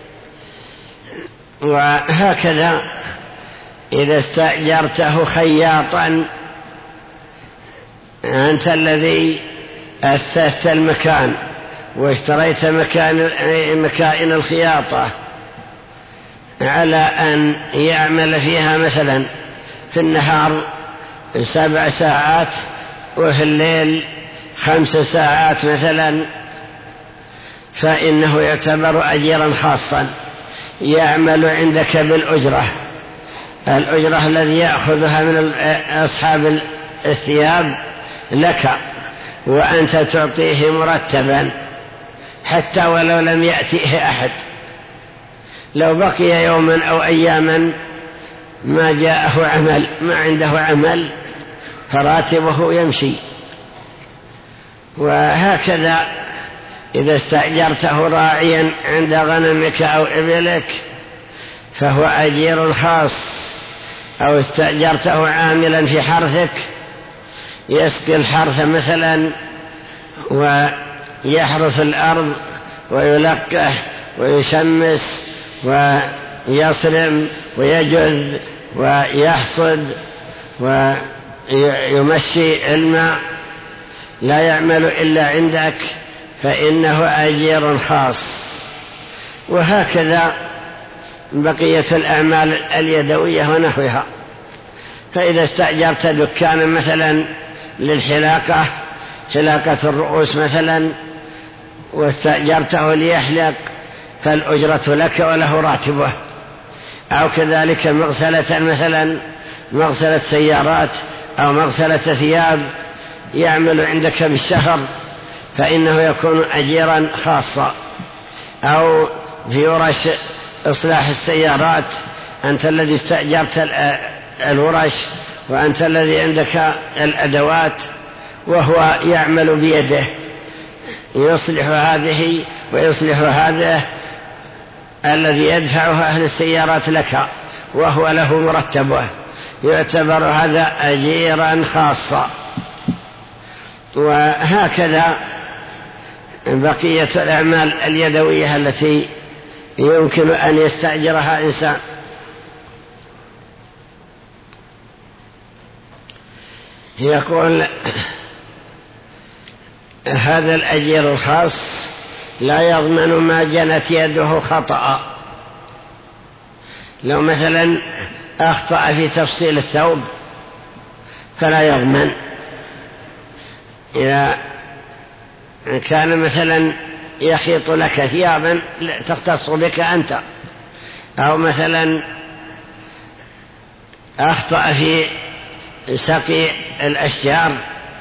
وهكذا إذا استأجرته خياطا، أنت الذي أسست المكان واشتريت مكان مكائن الخياطة على أن يعمل فيها مثلا في النهار سبع ساعات وفي الليل خمس ساعات مثلا، فإنه يعتبر أجيرا خاصا يعمل عندك بالأجرة، الأجرة الذي يأخذها من أصحاب الثياب لك وأنت تعطيه مرتبا حتى ولو لم يأتيه أحد. لو بقي يوما أو أياما ما جاءه عمل، ما عنده عمل، فراتبه يمشي. وهكذا إذا استأجرته راعيا عند غنمك أو إبلك فهو أجير خاص، أو استأجرته عاملا في حرثك يسقي الحرث مثلا ويحرث الأرض ويلقح ويشمس ويصرم ويجذ ويحصد ويمشي الماء، لا يعمل إلا عندك، فإنه أجير خاص. وهكذا بقية الأعمال اليدوية ونحوها. فإذا استأجرت دكانا مثلا للحلاقة، حلاقة الرؤوس مثلا، واستأجرته ليحلق فالأجرة لك وله راتبه. أو كذلك مغسلة مثلا، مغسلة سيارات أو مغسلة ثياب، يعمل عندك بالشهر فإنه يكون أجيرا خاصا. أو في ورش إصلاح السيارات، أنت الذي استأجرت الورش وأنت الذي عندك الأدوات وهو يعمل بيده يصلح هذه ويصلح هذه، الذي يدفعها أهل السيارات لك وهو له مرتبه، يعتبر هذا أجيرا خاصا. وهكذا بقية الأعمال اليدوية التي يمكن أن يستأجرها إنسان. يقول هذا الأجير الخاص لا يضمن ما جنت يده خطأ. لو مثلا أخطأ في تفصيل الثوب فلا يضمن. إذا كان مثلا يخيط لك ثيابا تختص بك أنت، أو مثلا أخطأ في سقي الأشجار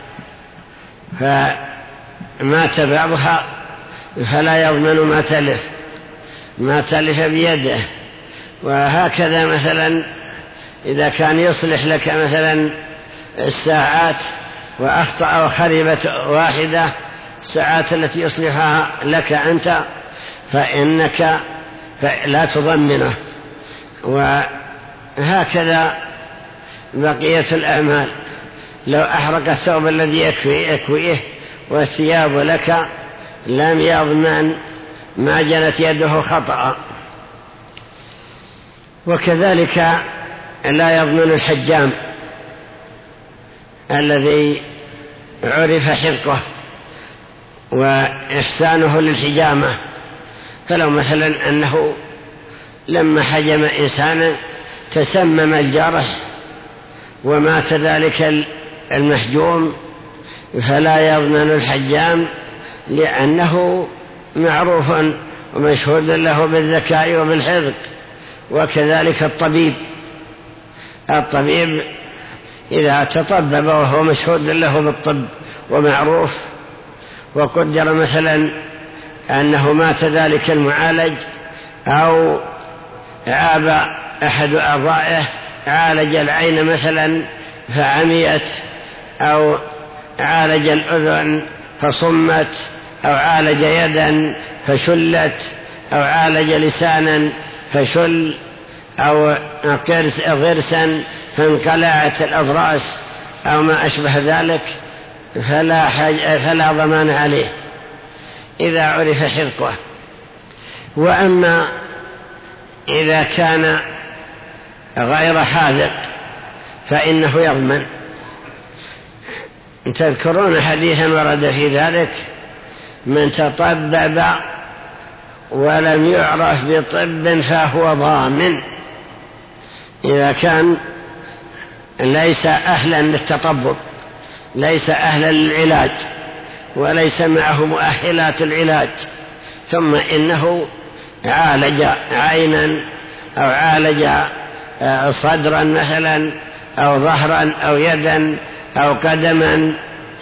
فمات بعضها فلا يضمن ما تلف ما تلف بيده. وهكذا مثلا إذا كان يصلح لك مثلا الساعات وأخطأ وخربت واحدة الساعات التي يصلحها لك أنت فإنك لا تضمنه. وهكذا بقية الأعمال، لو أحرق الثوب الذي يكويه والثياب لك لم يضمن ما جنت يده خطأ. وكذلك لا يضمن الحجام الذي عرف حرقه وإحسانه للحجامة. فلو مثلا أنه لما حجم إنسانا تسمم الجرح ومات ذلك المحجوم فلا يضمن الحجام، لأنه معروف ومشهود له بالذكاء وبالحذق. وكذلك الطبيب الطبيب إذا تطبب وهو مشهود له بالطب ومعروف، وقدر مثلا أنه مات ذلك المعالج أو عاب أحد أعضائه، عالج العين مثلا فعميت، أو عالج الأذن فصمت، أو عالج يدا فشلت، أو عالج لسانا فشل، أو ضرسا فانقلعت الأضراس أو ما أشبه ذلك، فلا, فلا ضمان عليه إذا عرف حرقه. وأما إذا كان غير حاذق فإنه يضمن. تذكرون حديثا ورد في ذلك: من تطبب ولم يعرف بطب فهو ضامن. إذا كان ليس أهلا للتطبب، ليس أهلا للعلاج، وليس معه مؤهلات العلاج، ثم إنه عالج عينا أو عالج صدرا مثلا أو ظهرا أو يدا أو قدما،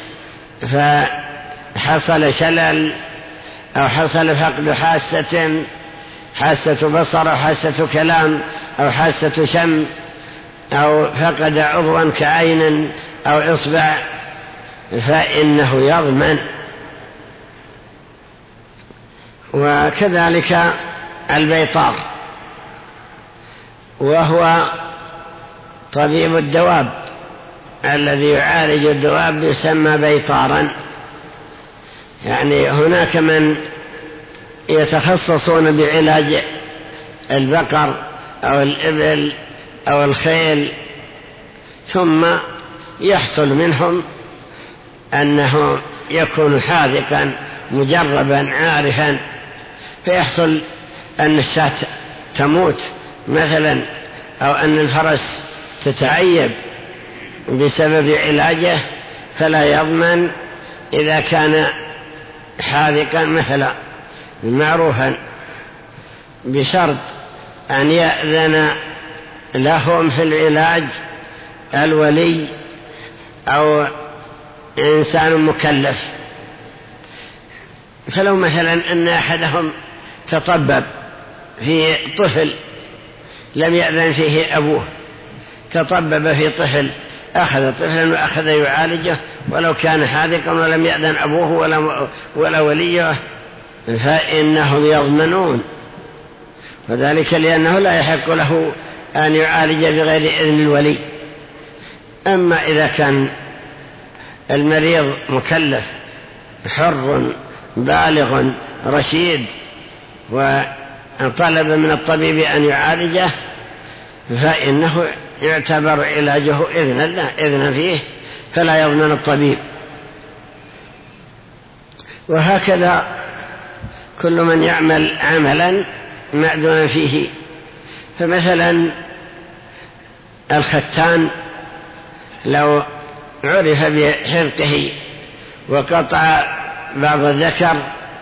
فحصل شلل أو حصل فقد حاسة حاسة بصر أو حاسة كلام أو حاسة شم، أو فقد عضوا كعين أو إصبع، فإنه يضمن. وكذلك البيطار، وهو طبيب الدواب الذي يعالج الدواب يسمى بيطارا. يعني هناك من يتخصصون بعلاج البقر أو الإبل أو الخيل، ثم يحصل منهم أنه يكون حاذقا مجربا عارفا، فيحصل أن الشاة تموت مثلا، أو أن الفرس تتعيب بسبب علاجه، فلا يضمن إذا كان حاذقا مثلا معروفا، بشرط أن يأذن لهم في العلاج الولي أو إنسان مكلف. فلو مثلا أن أحدهم تطبب في طفل لم يأذن فيه أبوه، تطبب في طفل أخذ طفلا وأخذ يعالجه ولو كان حاذقا ولم يأذن أبوه ولا, ولا وليه فإنهم يضمنون، وذلك لأنه لا يحق له أن يعالج بغير إذن الولي. أما إذا كان المريض مكلف حر بالغ رشيد وطلب من الطبيب أن يعالجه فإنه يعتبر علاجه إذن الله إذن فيه فلا يضمن الطبيب. وهكذا كل من يعمل عملا مأذون فيه. فمثلا الختان لو عرف بحرقه وقطع بعض الذكر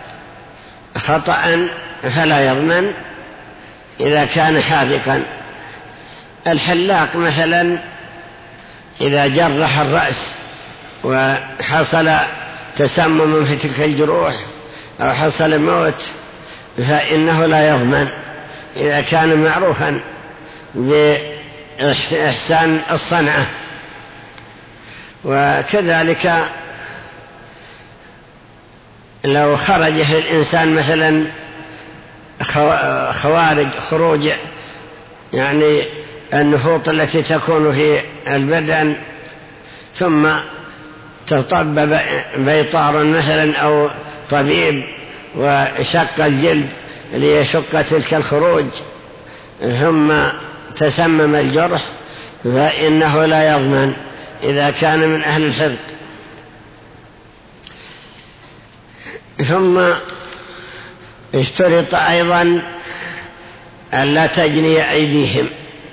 خطأ فلا يضمن إذا كان حاذقا. الحلاق مثلا إذا جرح الرأس وحصل تسمم في تلك الجروح أو حصل موت فإنه لا يضمن إذا كان معروفا بإحسان الصنعة. وكذلك لو خرج في الإنسان مثلا خوارج خروج يعني النفوط التي تكون في البدن ثم تطبب بيطار مثلا أو طبيب وشق الجلد ليشق تلك الخروج ثم تسمم الجرح فإنه لا يضمن إذا كان من أهل الحرق. ثم اشترط أيضا أن لا تجني أيديهم.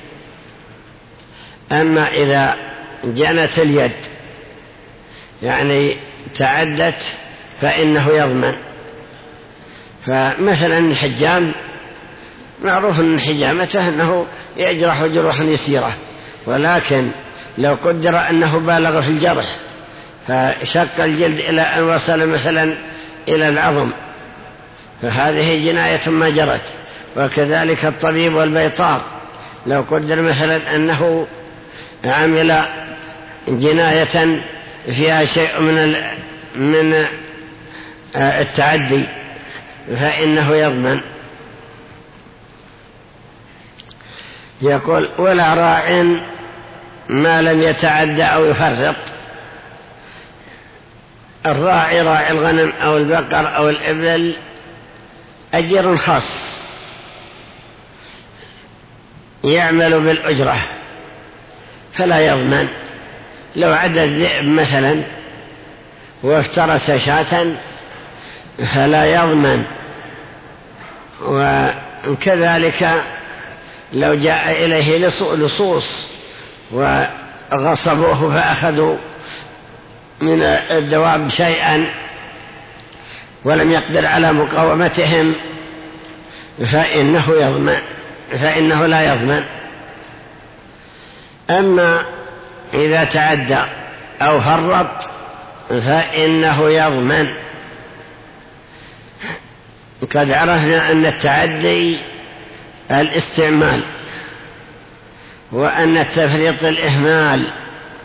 أما إذا جنت اليد يعني تعدت فإنه يضمن. فمثلا الحجام معروف أن حجامته أنه يجرح جروحا يسيرة، ولكن لو قدر أنه بالغ في الجرح فشق الجلد إلى أن وصل مثلا إلى العظم فهذه جناية ما جرت. وكذلك الطبيب والبيطار لو قدر مثلا أنه عمل جناية فيها شيء من من التعدي فإنه يضمن. يقول ولا راع ما لم يتعدى أو يفرط. الراعي راعي الغنم أو البقر أو الإبل أجر خاص يعمل بالأجرة فلا يضمن. لو عدى الذئب مثلا وافترس شاة فلا يضمن. وكذلك لو جاء إليه لصوص وغصبوه فأخذوا من الدواب شيئا ولم يقدر على مقاومتهم فإنه يضمن فإنه لا يضمن. أما إذا تعدى أو فرط فإنه يضمن. قد عرفنا أن التعدي الاستعمال وأن التفريط الإهمال.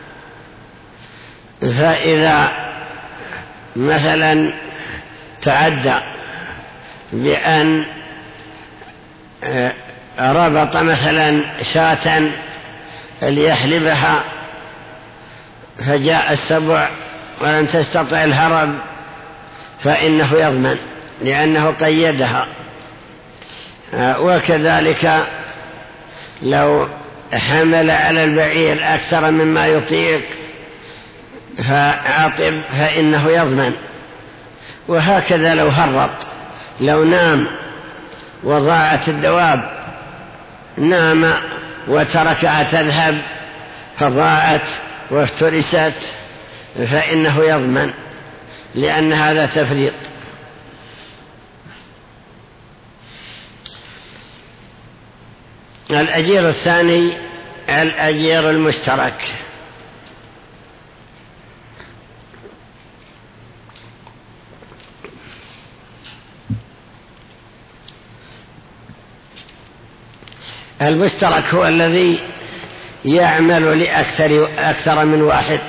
فإذا مثلا تعدى بأن ربط مثلا شاة ليحلبها فجاء السبع ولم تستطع الهرب فإنه يضمن لأنه قيدها. وكذلك لو حمل على البعير أكثر مما يطيق فعاطب فإنه يضمن. وهكذا لو هرط لو نام وضاعت الدواب نام وتركها تذهب فضاعت وافترست فإنه يضمن لأن هذا تفريط. الأجير الثاني الأجير المشترك. المشترك هو الذي يعمل لأكثر أكثر من واحد،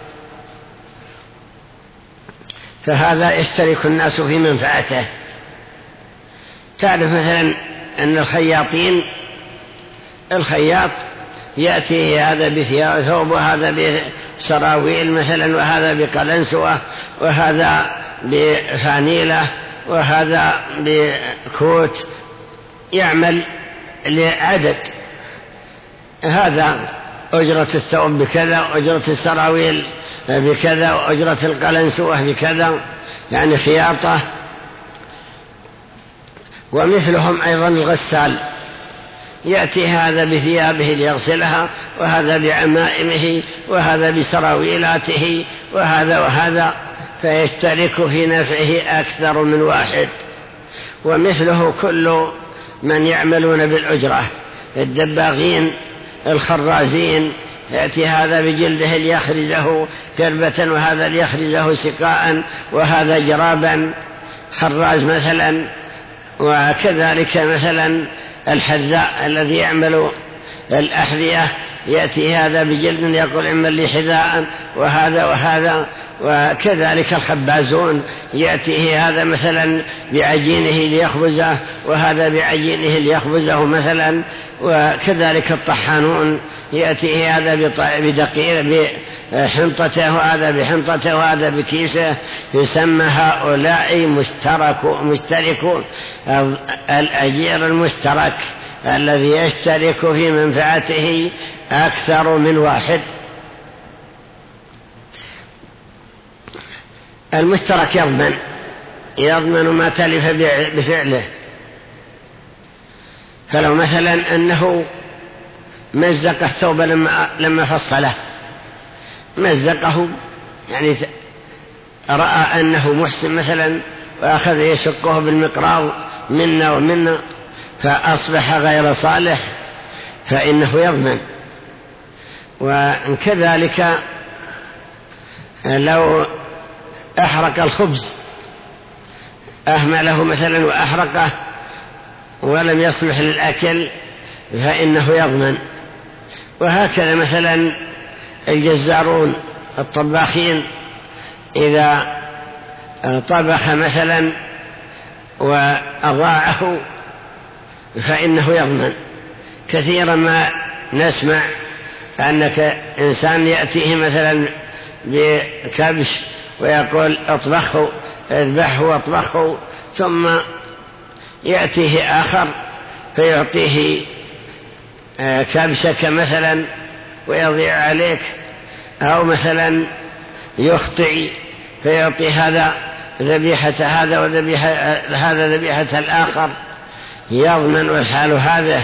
فهذا يشترك الناس في منفعته. تعرف مثلا أن الخياطين، الخياط يأتي هذا بثوب وهذا بسراويل مثلا، وهذا بقلنسوة، وهذا بفانيلة، وهذا بكوت، يعمل لعدد، هذا أجرة الثوب بكذا، أجرة السراويل بكذا، وأجرة القلنسوة بكذا، يعني خياطة. ومثلهم أيضا الغسال، يأتي هذا بثيابه ليغسلها، وهذا بعمائمه، وهذا بسراويلاته، وهذا وهذا، فيشترك في نفعه أكثر من واحد. ومثله كل من يعملون بالأجرة، الدباغين، الخرازين، يأتي هذا بجلده ليخرزه كربة، وهذا ليخرزه سقاء، وهذا جرابا، خراز مثلا. وكذلك مثلا الحذاء الذي يعمل الأحذية، يأتي هذا بجلد يقول اعمل لي حذاء، وهذا وهذا. وكذلك الخبازون، يأتيه هذا مثلا بعجينه ليخبزه، وهذا بعجينه ليخبزه مثلا. وكذلك الطحانون، يأتيه هذا بدقيق بحنطته، وهذا بحنطته، وهذا بكيسه. يسمى هؤلاء مشترك مشترك الأجير المشترك الذي يشترك في منفعته أكثر من واحد. المشترك يضمن يضمن ما تلف بفعله. فلو مثلا أنه مزق الثوب لما, لما فصله، مزقه يعني رأى أنه محسن مثلا، وأخذ يشقه بالمقراض منا ومنا، فأصبح غير صالح، فإنه يضمن. وكذلك لو أحرق الخبز، أهمله مثلا وأحرقه ولم يصلح للأكل، فإنه يضمن. وهكذا مثلا الجزارون الطباخين، إذا طبخ مثلا وأضاعه فإنه يضمن. كثيرا ما نسمع أنك إنسان يأتيه مثلا بكبش ويقول اطبخه، اذبحه واطبخه، ثم يأتيه آخر فيعطيه كبشك مثلا ويضيع عليك، أو مثلا يخطئ فيعطي هذا ذبيحة هذا وذبيحة هذا ذبيحة الآخر، يضمن والحال هذا.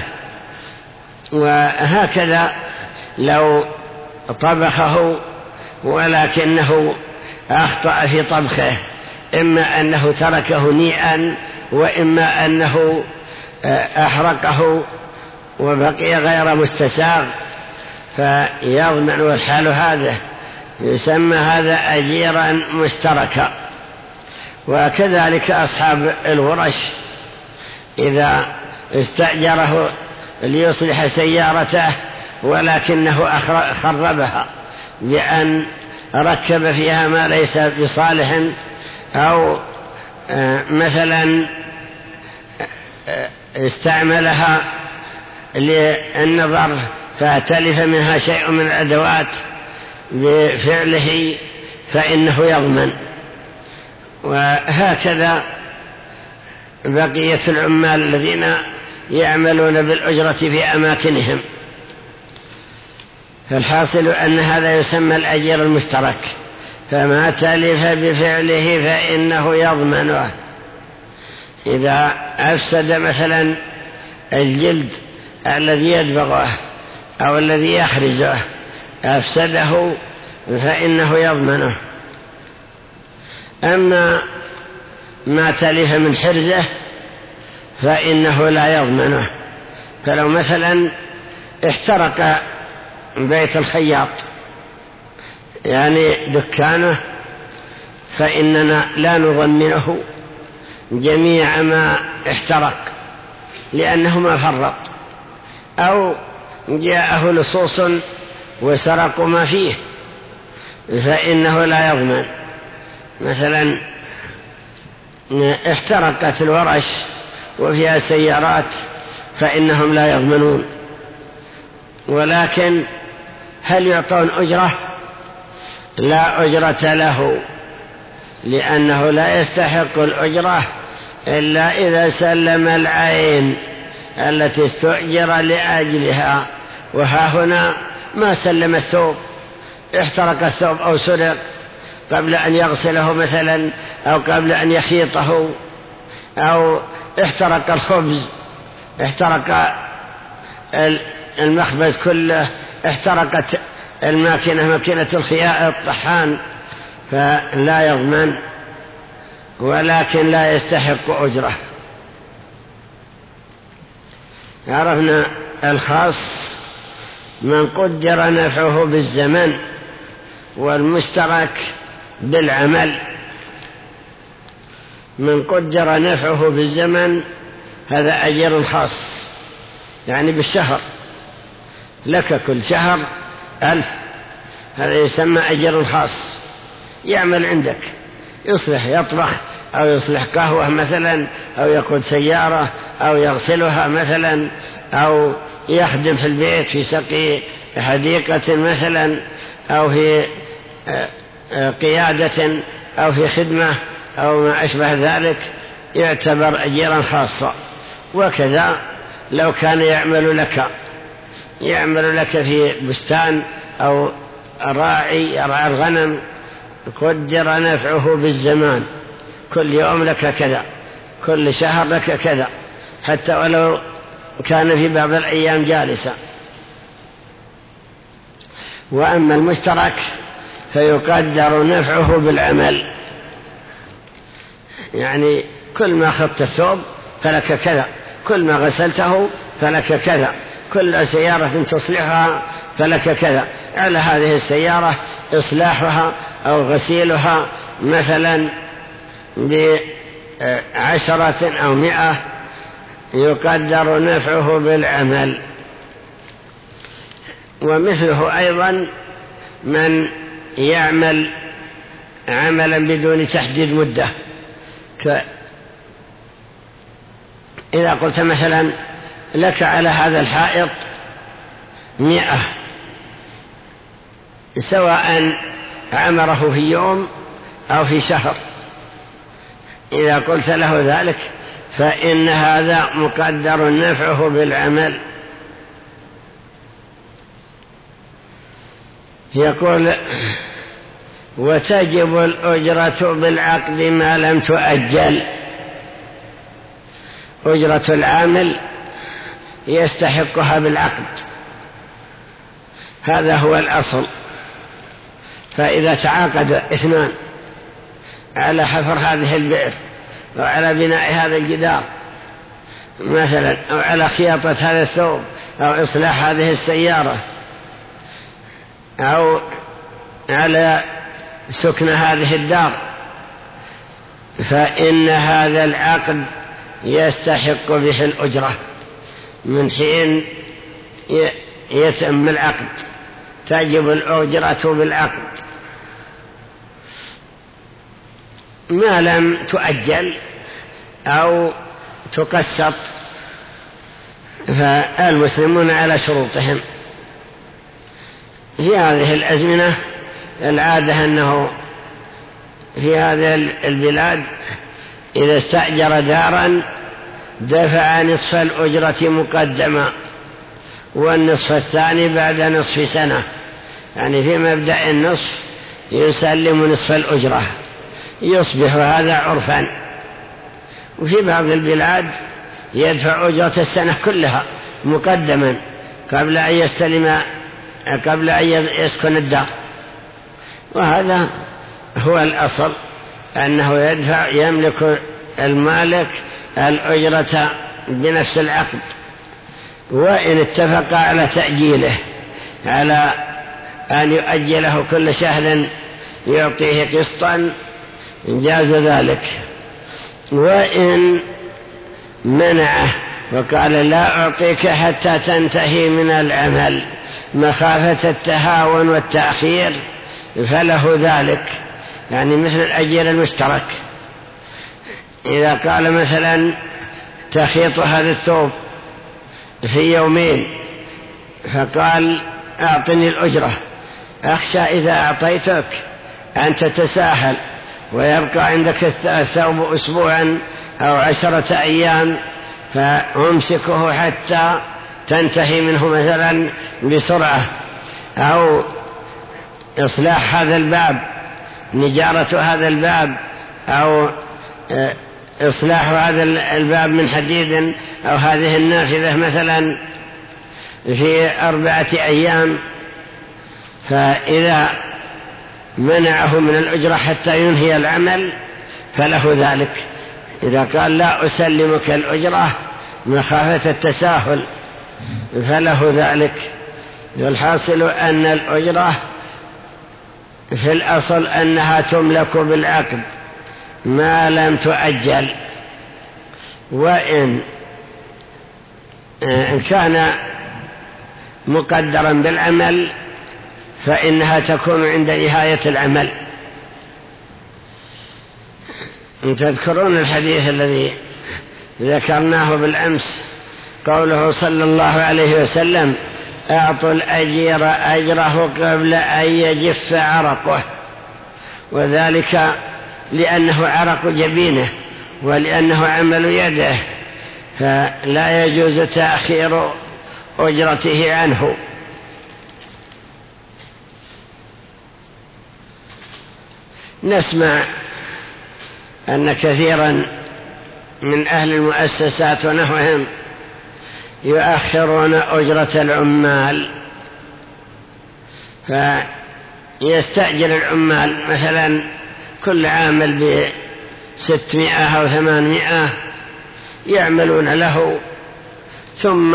وهكذا لو طبخه ولكنه أخطأ في طبخه، إما أنه تركه نيئا، وإما أنه أحرقه وبقي غير مستساغ، فيضمن والحال هذا، يسمى هذا أجيرا مشتركا. وكذلك أصحاب الورش، إذا استأجره ليصلح سيارته ولكنه خربها بأن ركب فيها ما ليس بصالح، أو مثلا استعملها للنظر فتلف منها شيء من الأدوات بفعله، فإنه يضمن. وهكذا بقية العمال الذين يعملون بالأجرة في أماكنهم. فالحاصل أن هذا يسمى الأجير المشترك، فما تلف بفعله فإنه يضمنه. إذا أفسد مثلا الجلد الذي يدبغه أو الذي يحرزه، أفسده، فإنه يضمنه. أما ما تلف من حرزه فإنه لا يضمنه. فلو مثلا احترق بيت الخياط، يعني دكانه، فإننا لا نضمنه جميع ما احترق، لأنه ما فرط. أو جاءه لصوص وسرقوا ما فيه فإنه لا يضمن. مثلا احترقت الورش وفيها سيارات فإنهم لا يضمنون. ولكن هل يعطون أجرة؟ لا أجرة له، لأنه لا يستحق الأجرة إلا إذا سلم العين التي استؤجر لأجلها. وها هنا ما سلم الثوب، احترق الثوب أو سرق قبل أن يغسله مثلا، أو قبل أن يخيطه، أو احترق الخبز، احترق المخبز كله، احترقت الماكينة ماكينة الخياء الطحان، فلا يضمن ولكن لا يستحق أجره. عرفنا الخاص من قدر نفعه بالزمن، والمشترك بالعمل. من قدر نفعه بالزمن هذا أجر خاص، يعني بالشهر، لك كل شهر ألف، هذا يسمى أجر خاص. يعمل عندك، يصلح، يطبخ، أو يصلح قهوة مثلا، أو يقود سيارة، أو يغسلها مثلا، أو يخدم في البيت في سقي حديقة مثلا، أو في قيادة، أو في خدمة، أو ما أشبه ذلك، يعتبر أجيرا خاصا. وكذا لو كان يعمل لك يعمل لك في بستان أو راعي يرعى الغنم، قدر نفعه بالزمان، كل يوم لك كذا، كل شهر لك كذا، حتى ولو كان في بعض الأيام جالسا. وأما المشترك فيقدر نفعه بالعمل، يعني كل ما أخذت الثوب فلك كذا، كل ما غسلته فلك كذا، كل سيارة تصلحها فلك كذا. على هذه السيارة إصلاحها أو غسيلها مثلا بعشرة أو مئة يقدر نفعه بالعمل. ومثله أيضا من يعمل عملا بدون تحديد مدة، إذا قلت مثلا لك على هذا الحائط مئة، سواء عمره في يوم أو في شهر، إذا قلت له ذلك فإن هذا مقدر نفعه بالعمل. يقول وتجب الأجرة بالعقد ما لم تؤجل. أجرة العامل يستحقها بالعقد، هذا هو الأصل. فإذا تعاقد اثنان على حفر هذه البئر، أو على بناء هذا الجدار مثلا، أو على خياطة هذا الثوب، أو إصلاح هذه السيارة، أو على سكن هذه الدار، فإن هذا العقد يستحق به الأجرة من حين يتم العقد، تجب الأجرة بالعقد ما لم تؤجل أو تقسط. فالمسلمون على شروطهم. في هذه الأزمنة العادة أنه في هذه البلاد إذا استأجر دارا دفع نصف الأجرة مقدمة، والنصف الثاني بعد نصف سنة، يعني في مبدأ النصف يسلم نصف الأجرة، يصبح هذا عرفا. وفي بعض البلاد يدفع أجرة السنة كلها مقدما قبل أن يستلم قبل أن يسكن الدار. وهذا هو الأصل، أنه يدفع يملك المالك الأجرة بنفس العقد. وإن اتفق على تأجيله، على أن يؤجله كل شهر يعطيه قسطا، جاز ذلك. وإن منعه وقال لا أعطيك حتى تنتهي من العمل مخافة التهاون والتأخير، فله ذلك. يعني مثل الأجير المشترك، إذا قال مثلا تخيط هذا الثوب في يومين، فقال أعطني الأجرة، أخشى إذا أعطيتك أن تتساهل ويبقى عندك الثوب أسبوعا أو عشرة أيام، فأمسكه حتى تنتهي منه مثلا بسرعة، أو إصلاح هذا الباب، نجارة هذا الباب، أو إصلاح هذا الباب من حديد، أو هذه النافذة مثلا في أربعة أيام، فإذا منعه من الأجرة حتى ينهي العمل فله ذلك. إذا قال لا أسلمك الأجرة مخافة التساهل فله ذلك. والحاصل أن الأجرة في الأصل أنها تملك بالعقد ما لم تؤجل، وإن كان مقدرا بالعمل فإنها تكون عند نهاية العمل. تذكرون الحديث الذي ذكرناه بالأمس، قوله صلى الله عليه وسلم أعطوا الأجير أجره قبل أن يجف عرقه، وذلك لأنه عرق جبينه ولأنه عمل يده، فلا يجوز تأخير أجرته عنه. نسمع أن كثيرا من أهل المؤسسات ونحوهم يؤخرون أجرة العمال، فيستأجر العمال مثلا كل عامل بستمائة أو ثمانمائة يعملون له، ثم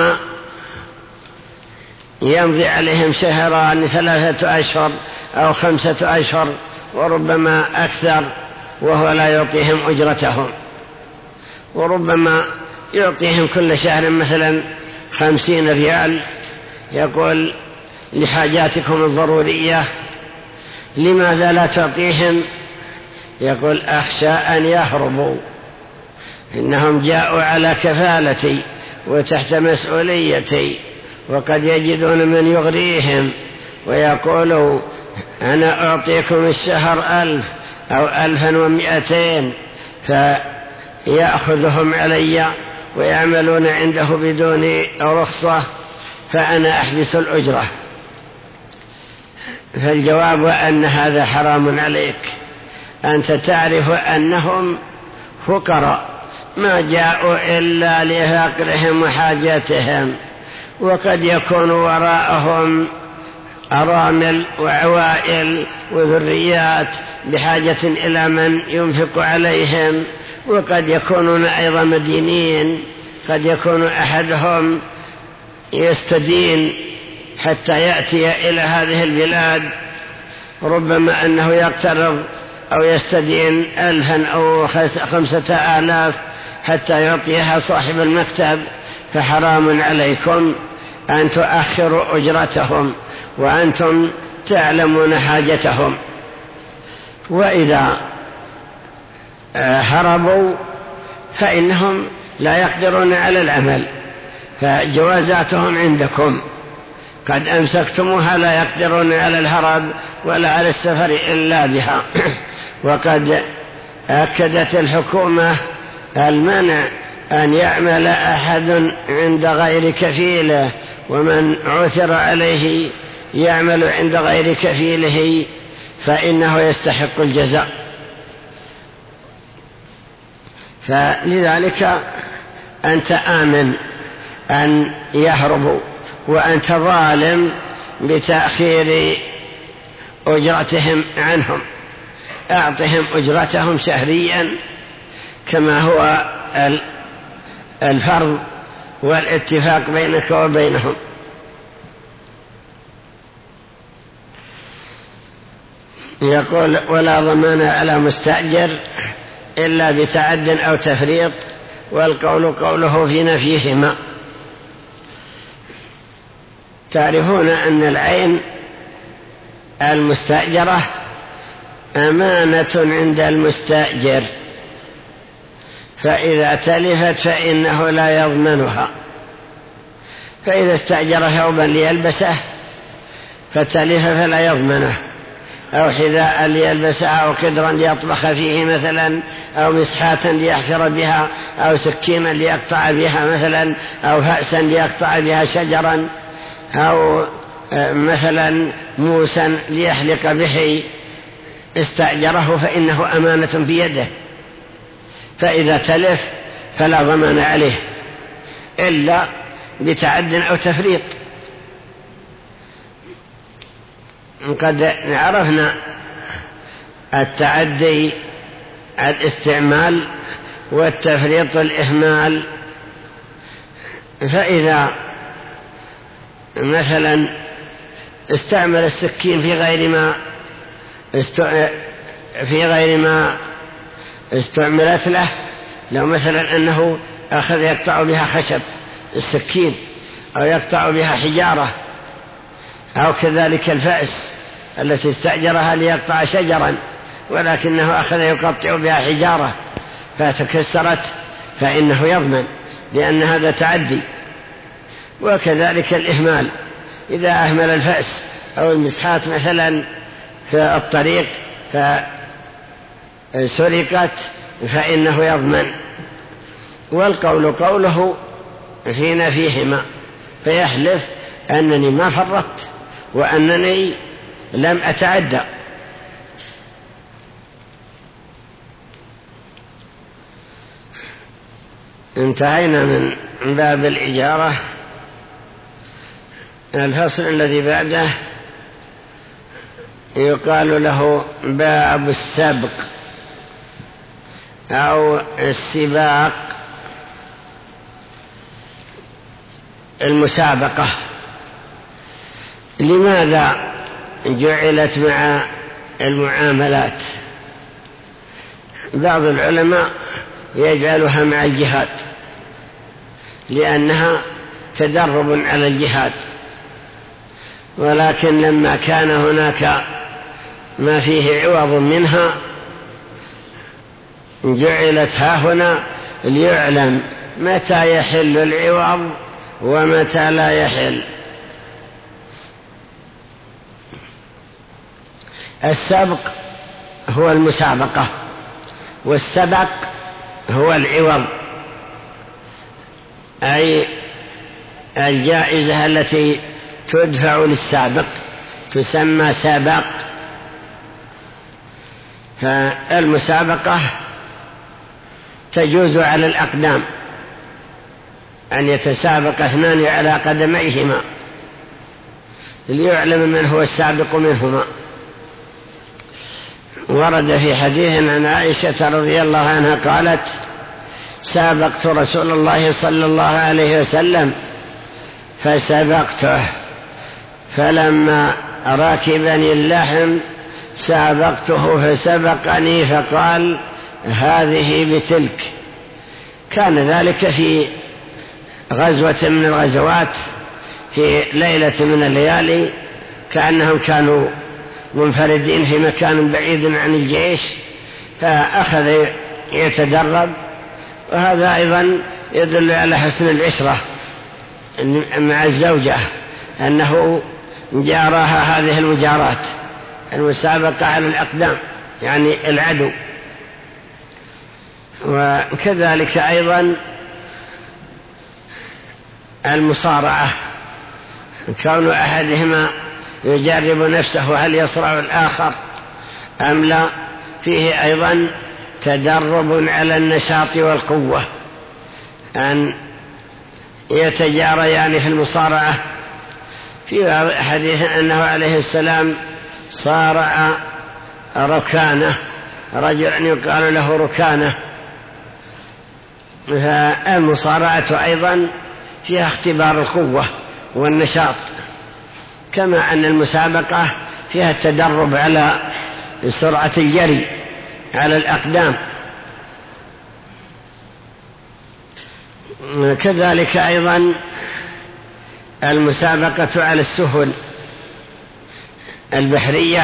يمضي عليهم شهران ثلاثة أشهر أو خمسة أشهر وربما أكثر وهو لا يعطيهم أجرتهم، وربما يعطيهم كل شهر مثلا خمسين ريال، يقول لحاجاتكم الضرورية لماذا لا تعطيهم؟ يقول أخشى أن يهربوا، إنهم جاءوا على كفالتي وتحت مسؤوليتي، وقد يجدون من يغريهم ويقولوا أنا أعطيكم الشهر ألف أو ألفا ومئتين، فيأخذهم علي ويعملون عنده بدون رخصة، فأنا أحبس الأجرة. فالجواب أن هذا حرام عليك، أنت تعرف أنهم فقراء ما جاءوا إلا لفقرهم وحاجاتهم، وقد يكون وراءهم أرامل وعوائل وذريات بحاجة إلى من ينفق عليهم، وقد يكونون أيضا مدينين، قد يكون أحدهم يستدين حتى يأتي إلى هذه البلاد، ربما أنه يقترض أو يستدين ألفا أو خمسة آلاف حتى يعطيها صاحب المكتب، فحرام عليكم أن تؤخروا أجرتهم وأنتم تعلمون حاجتهم. وإذا هربوا فإنهم لا يقدرون على العمل، فجوازاتهم عندكم قد أمسكتموها، لا يقدرون على الهرب ولا على السفر إلا بها. وقد أكدت الحكومة المنع أن يعمل أحد عند غير كفيله، ومن عثر عليه يعمل عند غير كفيله فإنه يستحق الجزاء. فلذلك أنت آمن أن يهربوا، وأنت ظالم بتأخير أجرتهم عنهم. أعطهم أجرتهم شهريا كما هو الفرض والاتفاق بينك وبينهم. يقول ولا ضمان على مستأجر إلا بتعد أو تفريط والقول قوله في نفيهما. تعرفون أن العين المستأجرة أمانة عند المستأجر، فإذا تلفت فإنه لا يضمنها. فإذا استأجر ثوبا ليلبسه فتلف فلا يضمنه، أو حذاء ليلبسه، أو قدرا ليطبخ فيه مثلا، أو مسحاة ليحفر بها، أو سكينا ليقطع بها مثلا، أو فأسا ليقطع بها شجرا، أو مثلا موسا ليحلق به، استأجره فإنه أمانة بيده، فإذا تلف فلا ضمان عليه إلا بتعد أو تفريط. قد عرفنا التعدي الاستعمال والتفريط الإهمال. فإذا مثلا استعمل السكين في غير ما في غير ما استعملت له، لو مثلا أنه أخذ يقطع بها خشب السكين، أو يقطع بها حجارة، أو كذلك الفأس التي استأجرها ليقطع شجرا ولكنه أخذ يقطع بها حجارة فتكسرت، فإنه يضمن لأن هذا تعدي. وكذلك الإهمال، إذا أهمل الفأس أو المسحات مثلا في الطريق فسرقت فإنه يضمن. والقول قوله في نفيهما، فيحلف أنني ما فرطت وأنني لم أتعدى. انتهينا من باب الإجارة. الفصل الذي بعده يقال له باب السبق أو السباق، المسابقة. لماذا جعلت مع المعاملات؟ بعض العلماء يجعلها مع الجهاد لأنها تدرب على الجهاد، ولكن لما كان هناك ما فيه عوض منها جعلت ها هنا ليعلم متى يحل العوض ومتى لا يحل. السبق هو المسابقة، والسبق هو العوض، أي الجائزة التي تدفع للسابق تسمى سبق. فالمسابقة تجوز على الأقدام، أن يتسابق اثنان على قدميهما ليعلم من هو السابق منهما. ورد في حديث عن عائشة رضي الله عنها قالت: سابقت رسول الله صلى الله عليه وسلم فسبقته، فلما راكبني اللحم سابقته فسبقني فقال: هذه بتلك. كان ذلك في غزوة من الغزوات، في ليلة من الليالي، كأنهم كانوا منفردين في مكان بعيد عن الجيش، فأخذ يتدرب. وهذا أيضا يدل على حسن العشرة مع الزوجة، أنه جاراها هذه المجارات، المسابقة على الأقدام يعني العدو. وكذلك أيضا المصارعة، كون أحدهما يجرب نفسه هل يصرع الآخر أم لا، فيه أيضا تدرب على النشاط والقوة، أن يتجاريان في المصارعة. في حديث أنه عليه السلام صارع ركانة، رجل يقال له ركانة. فالمصارعة أيضا فيها اختبار القوة والنشاط، كما أن المسابقة فيها التدرب على سرعة الجري على الأقدام. كذلك أيضا المسابقة على السفن البحرية،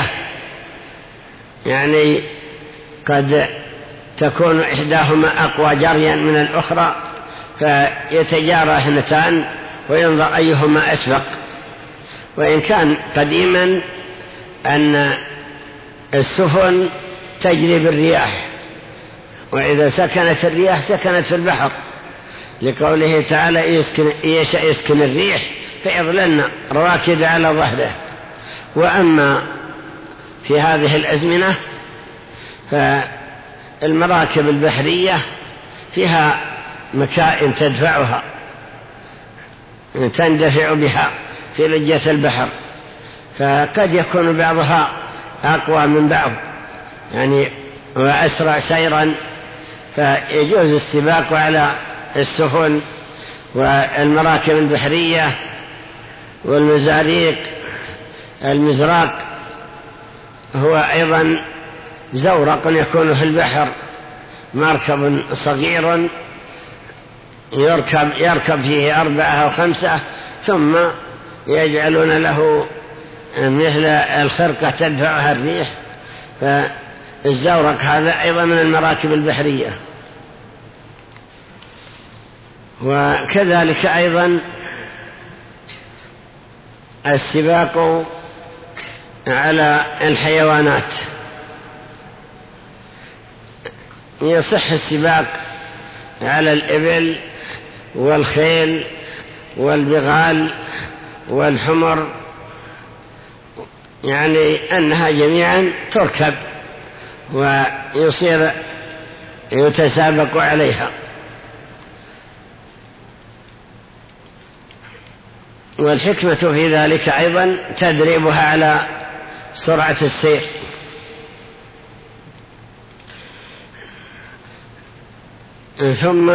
يعني قد تكون إحداهما أقوى جريا من الأخرى، فيتجارى اثنتان وينظر أيهما أسبق. وإن كان قديما أن السفن تجري بالرياح، وإذا سكنت الرياح سكنت في البحر، لقوله تعالى يشأ يسكن الريح فيظللن رواكد على ظهره. وأما في هذه الأزمنة فالمراكب البحرية فيها مكائن تدفعها تندفع بها في لجة البحر، فقد يكون بعضها أقوى من بعض يعني وأسرع سيرا، فيجوز السباق على السفن والمراكب البحرية والمزاريق. المزراق هو أيضا زورق يكون في البحر، مركب صغير يركب, يركب فيه أربعة أو خمسة، ثم يجعلون له مثل الخرقة تدفعها الريح، فالزورق هذا أيضا من المراكب البحرية. وكذلك أيضا السباق على الحيوانات، يصح السباق على الإبل والخيل والبغال والحمر، يعني أنها جميعا تركب ويصير يتسابق عليها. والحكمة في ذلك أيضا تدريبها على سرعة السير. ثم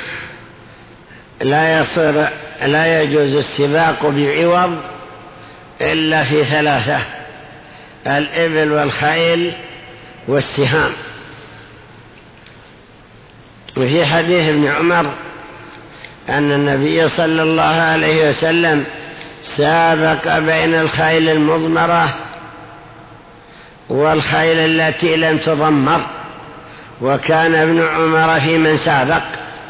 لا يصير لا يجوز السباق بعوض إلا في ثلاثة: الإبل والخيل والسهام. وفي حديث ابن عمر أن النبي صلى الله عليه وسلم سابق بين الخيل المضمرة والخيل التي لم تضمر، وكان ابن عمر في من سابق.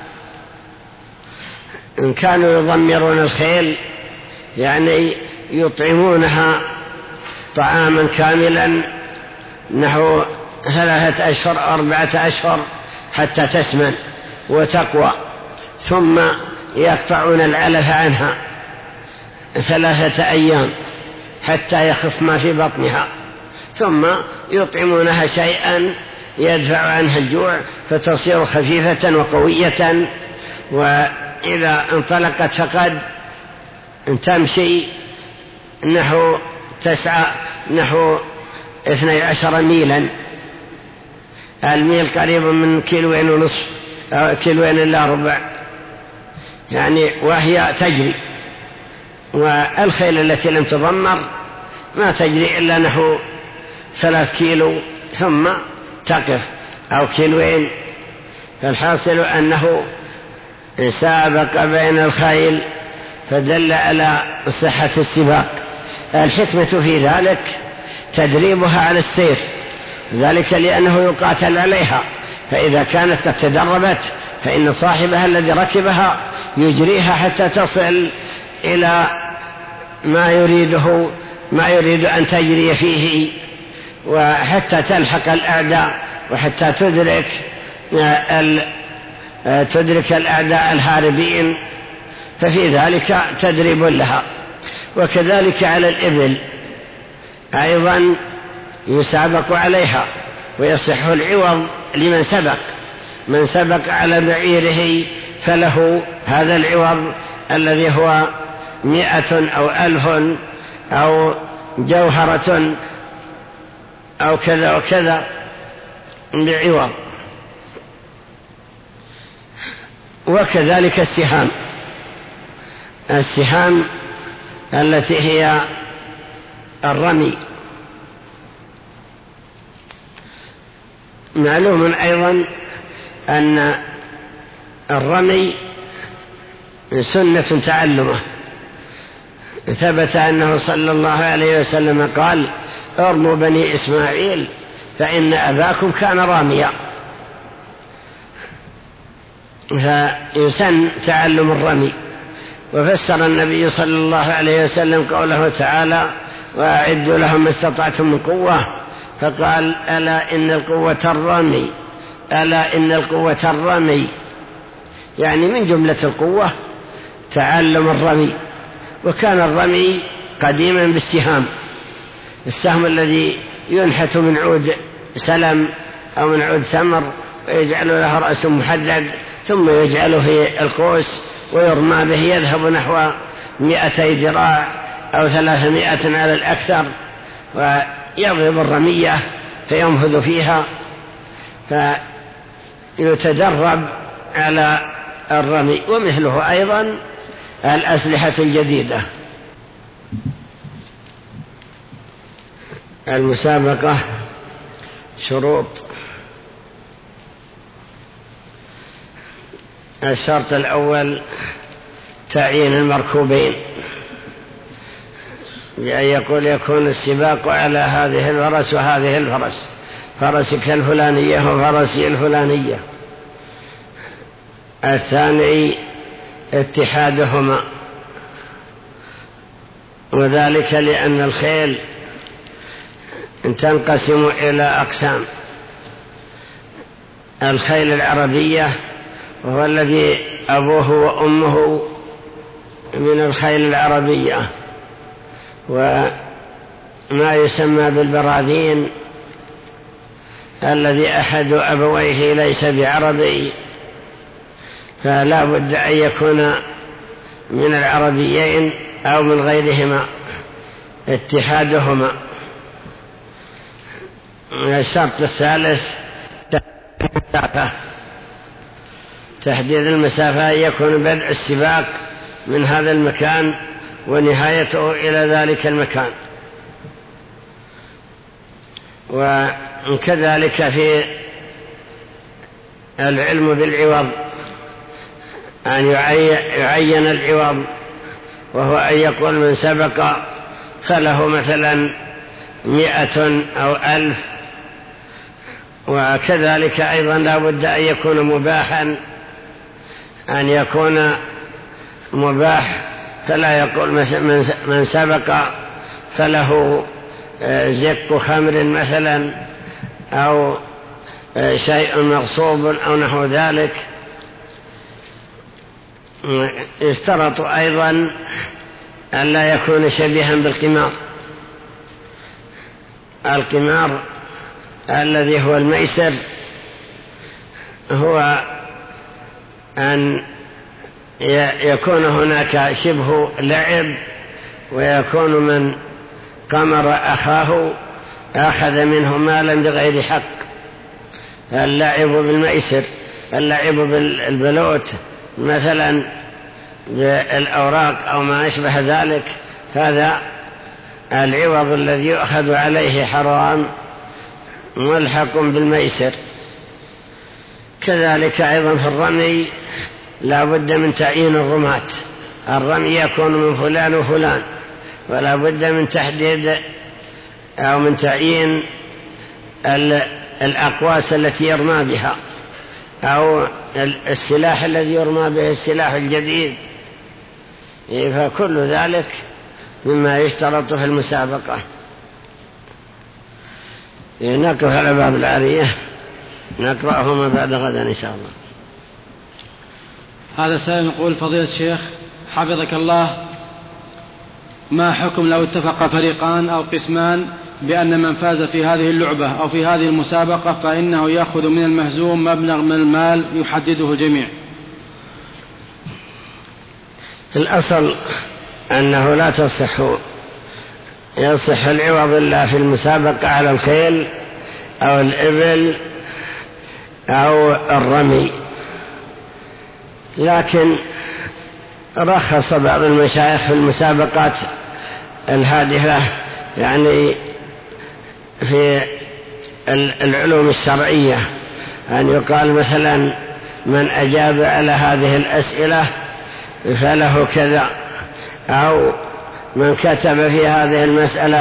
إن كانوا يضمرون الخيل يعني يطعمونها طعاما كاملا نحو ثلاثة أشهر أو أربعة أشهر حتى تسمن وتقوى، ثم يقطعون العلف عنها ثلاثة أيام حتى يخف ما في بطنها، ثم يطعمونها شيئا يدفع عنها الجوع فتصير خفيفة وقوية، وإذا انطلقت فقد تمشي نحو تسعة نحو اثني عشر ميلا. الميل قريب من كيلوين ونصف أو كيلوين إلا ربع يعني، وهي تجري. والخيل التي لم تضمر ما تجري إلا نحو ثلاث كيلو ثم تقف أو كيلوين. فالحاصل أنه سابق بين الخيل فدل على صحة السباق. الحكمة في ذلك تدريبها على السير، ذلك لأنه يقاتل عليها، فإذا كانت قد تدربت فإن صاحبها الذي ركبها يجريها حتى تصل إلى ما يريده ما يريد أن تجري فيه، وحتى تلحق الأعداء وحتى تدرك تدرك الأعداء الهاربين، ففي ذلك تدريب لها. وكذلك على الإبل أيضا يسابق عليها، ويصح العوض لمن سبق. من سبق على بعيره فله هذا العوض الذي هو مئة أو ألف أو جوهرة أو كذا وكذا بعوض. وكذلك السهام السهام التي هي الرمي. معلوم أيضا أن الرمي سنة تعلمه. ثبت أنه صلى الله عليه وسلم قال: ارموا بني إسماعيل فإن أباكم كان راميا. فيسن تعلم الرمي. وفسر النبي صلى الله عليه وسلم قوله تعالى: وأعدوا لهم ما استطعتم من قوة، فقال: ألا إن القوة الرمي، ألا إن القوة الرمي، يعني من جملة القوة تعلم الرمي. وكان الرمي قديما بالسهام، السهم الذي ينحت من عود سلم أو من عود ثمر ويجعل له رأس محدد ثم يجعله في القوس ويرمى به، يذهب نحو مئتي ذراع أو ثلاثمائة على الأكثر، ويضرب الرمية فينفذ فيها، فيتدرب على الرمي. ومثله أيضا الأسلحة الجديدة. المسابقة شروط: الشرط الأول تعيين المركوبين، بأن يقول يكون السباق على هذه الفرس وهذه الفرس، فرسك الفلانية وفرسي الفلانية. الثاني اتحادهما، وذلك لأن الخيل تنقسم إلى أقسام: الخيل العربية وهو الذي أبوه وأمه من الخيل العربية، وما يسمى بالبراذين الذي أحد أبويه ليس بعربي، فلا بد أن يكون من العربيين أو من غيرهما اتحادهما. الشرط الثالث تحديد المسافة، يكون بدء السباق من هذا المكان ونهايته إلى ذلك المكان. وكذلك في العلم بالعوض، أن يعين العوض، وهو أن يقول من سبق فله مثلا مئة أو ألف. وكذلك أيضا لا بد أن يكون مباحا، أن يكون مباح، فلا يقول من سبق فله زق خمر مثلا أو شيء مغصوب أو نحو ذلك. يشترط أيضا أن لا يكون شبيها بالقمار. القمار الذي هو الميسر هو أن يكون هناك شبه لعب، ويكون من قمر أخاه أخذ منه مالا بغير حق. اللعب بالميسر، اللعب بالبلوت مثلا بالأوراق أو ما أشبه ذلك، هذا العوض الذي يؤخذ عليه حرام ملحق بالميسر. كذلك أيضا في الرمي لا بد من تعيين الرماة، الرمي يكون من فلان وفلان، ولا بد من تحديد أو من تعيين الأقواس التي يرمى بها أو السلاح الذي يرمى به السلاح الجديد. فكل ذلك مما يشترط في المسابقة. نقف على باب العارية، نقرأهما بعد غدا إن شاء الله. هذا سائل يقول: فضيلة الشيخ حفظك الله، ما حكم لو اتفق فريقان أو قسمان بأن من فاز في هذه اللعبة أو في هذه المسابقة فإنه يأخذ من المهزوم مبلغ من المال يحدده الجميع؟ الأصل أنه لا تصح يصح العوض إلا في المسابقة على الخيل أو الإبل أو الرمي. لكن رخص بعض المشايخ في المسابقات الهادفة، يعني في العلوم الشرعية، أن يقال مثلا من أجاب على هذه الأسئلة فله كذا، أو من كتب في هذه المسألة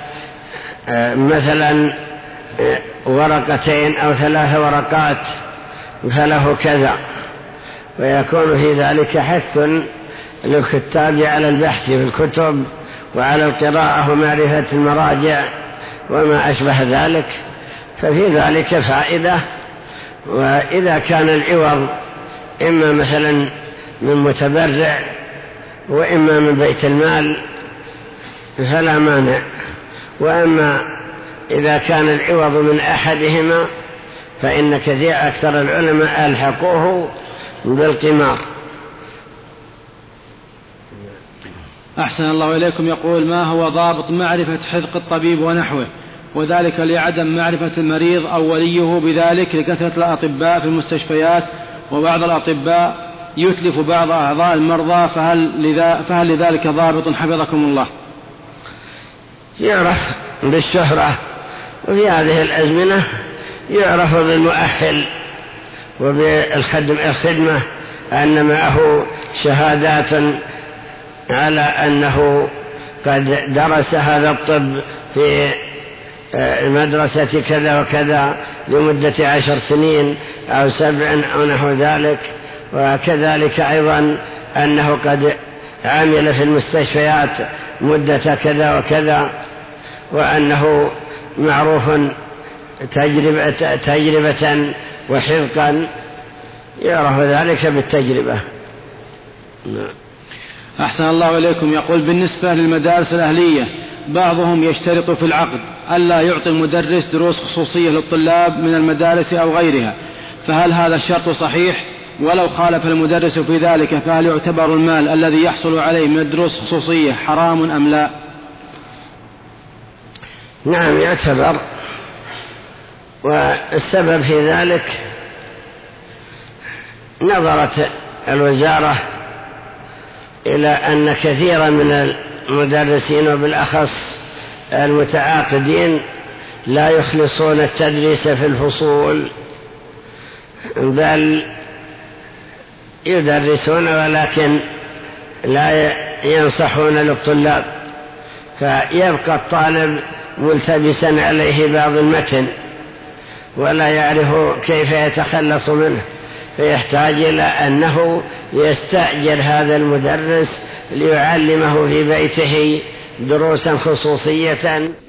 مثلا ورقتين أو ثلاث ورقات فله كذا، ويكون في ذلك حث للكتاب على البحث في الكتب وعلى القراءة ومعرفة المراجع وما أشبه ذلك، ففي ذلك فائدة. وإذا كان العوض إما مثلا من متبرع وإما من بيت المال فلا مانع، وأما إذا كان العوض من أحدهما فإن كثير أكثر العلماء ألحقوه بالقمار. أحسن الله إليكم. يقول: ما هو ضابط معرفة حذق الطبيب ونحوه، وذلك لعدم معرفة المريض أو وليه بذلك لكثرة الأطباء في المستشفيات، وبعض الأطباء يتلف بعض أعضاء المرضى، فهل, لذا فهل لذلك ضابط حفظكم الله؟ يعرف بالشهرة، وفي هذه الأزمنة يعرف بالمؤهل وبالخدمة أن معه شهادات على أنه قد درس هذا الطب في مدرسة كذا وكذا لمدة عشر سنين أو سبع أو نحو ذلك، وكذلك أيضا أنه قد عمل في المستشفيات مدة كذا وكذا، وأنه معروف تجربة, تجربة وحذقا، يعرف ذلك بالتجربة. أحسن الله إليكم. يقول: بالنسبة للمدارس الأهلية بعضهم يشترط في العقد ألا يعطي المدرس دروس خصوصية للطلاب من المدارس أو غيرها، فهل هذا الشرط صحيح؟ ولو خالف المدرس في ذلك فهل يعتبر المال الذي يحصل عليه من الدروس الخصوصية حرام أم لا؟ نعم يعتبر، والسبب في ذلك نظرت الوزارة إلى أن كثيرا من المدرسين وبالأخص المتعاقدين لا يخلصون التدريس في الفصول، بل يدرسون ولكن لا ينصحون للطلاب، فيبقى الطالب ملتبسا عليه بعض المتن ولا يعرف كيف يتخلص منه، فيحتاج إلى أنه يستأجر هذا المدرس ليعلمه في بيته دروسا خصوصية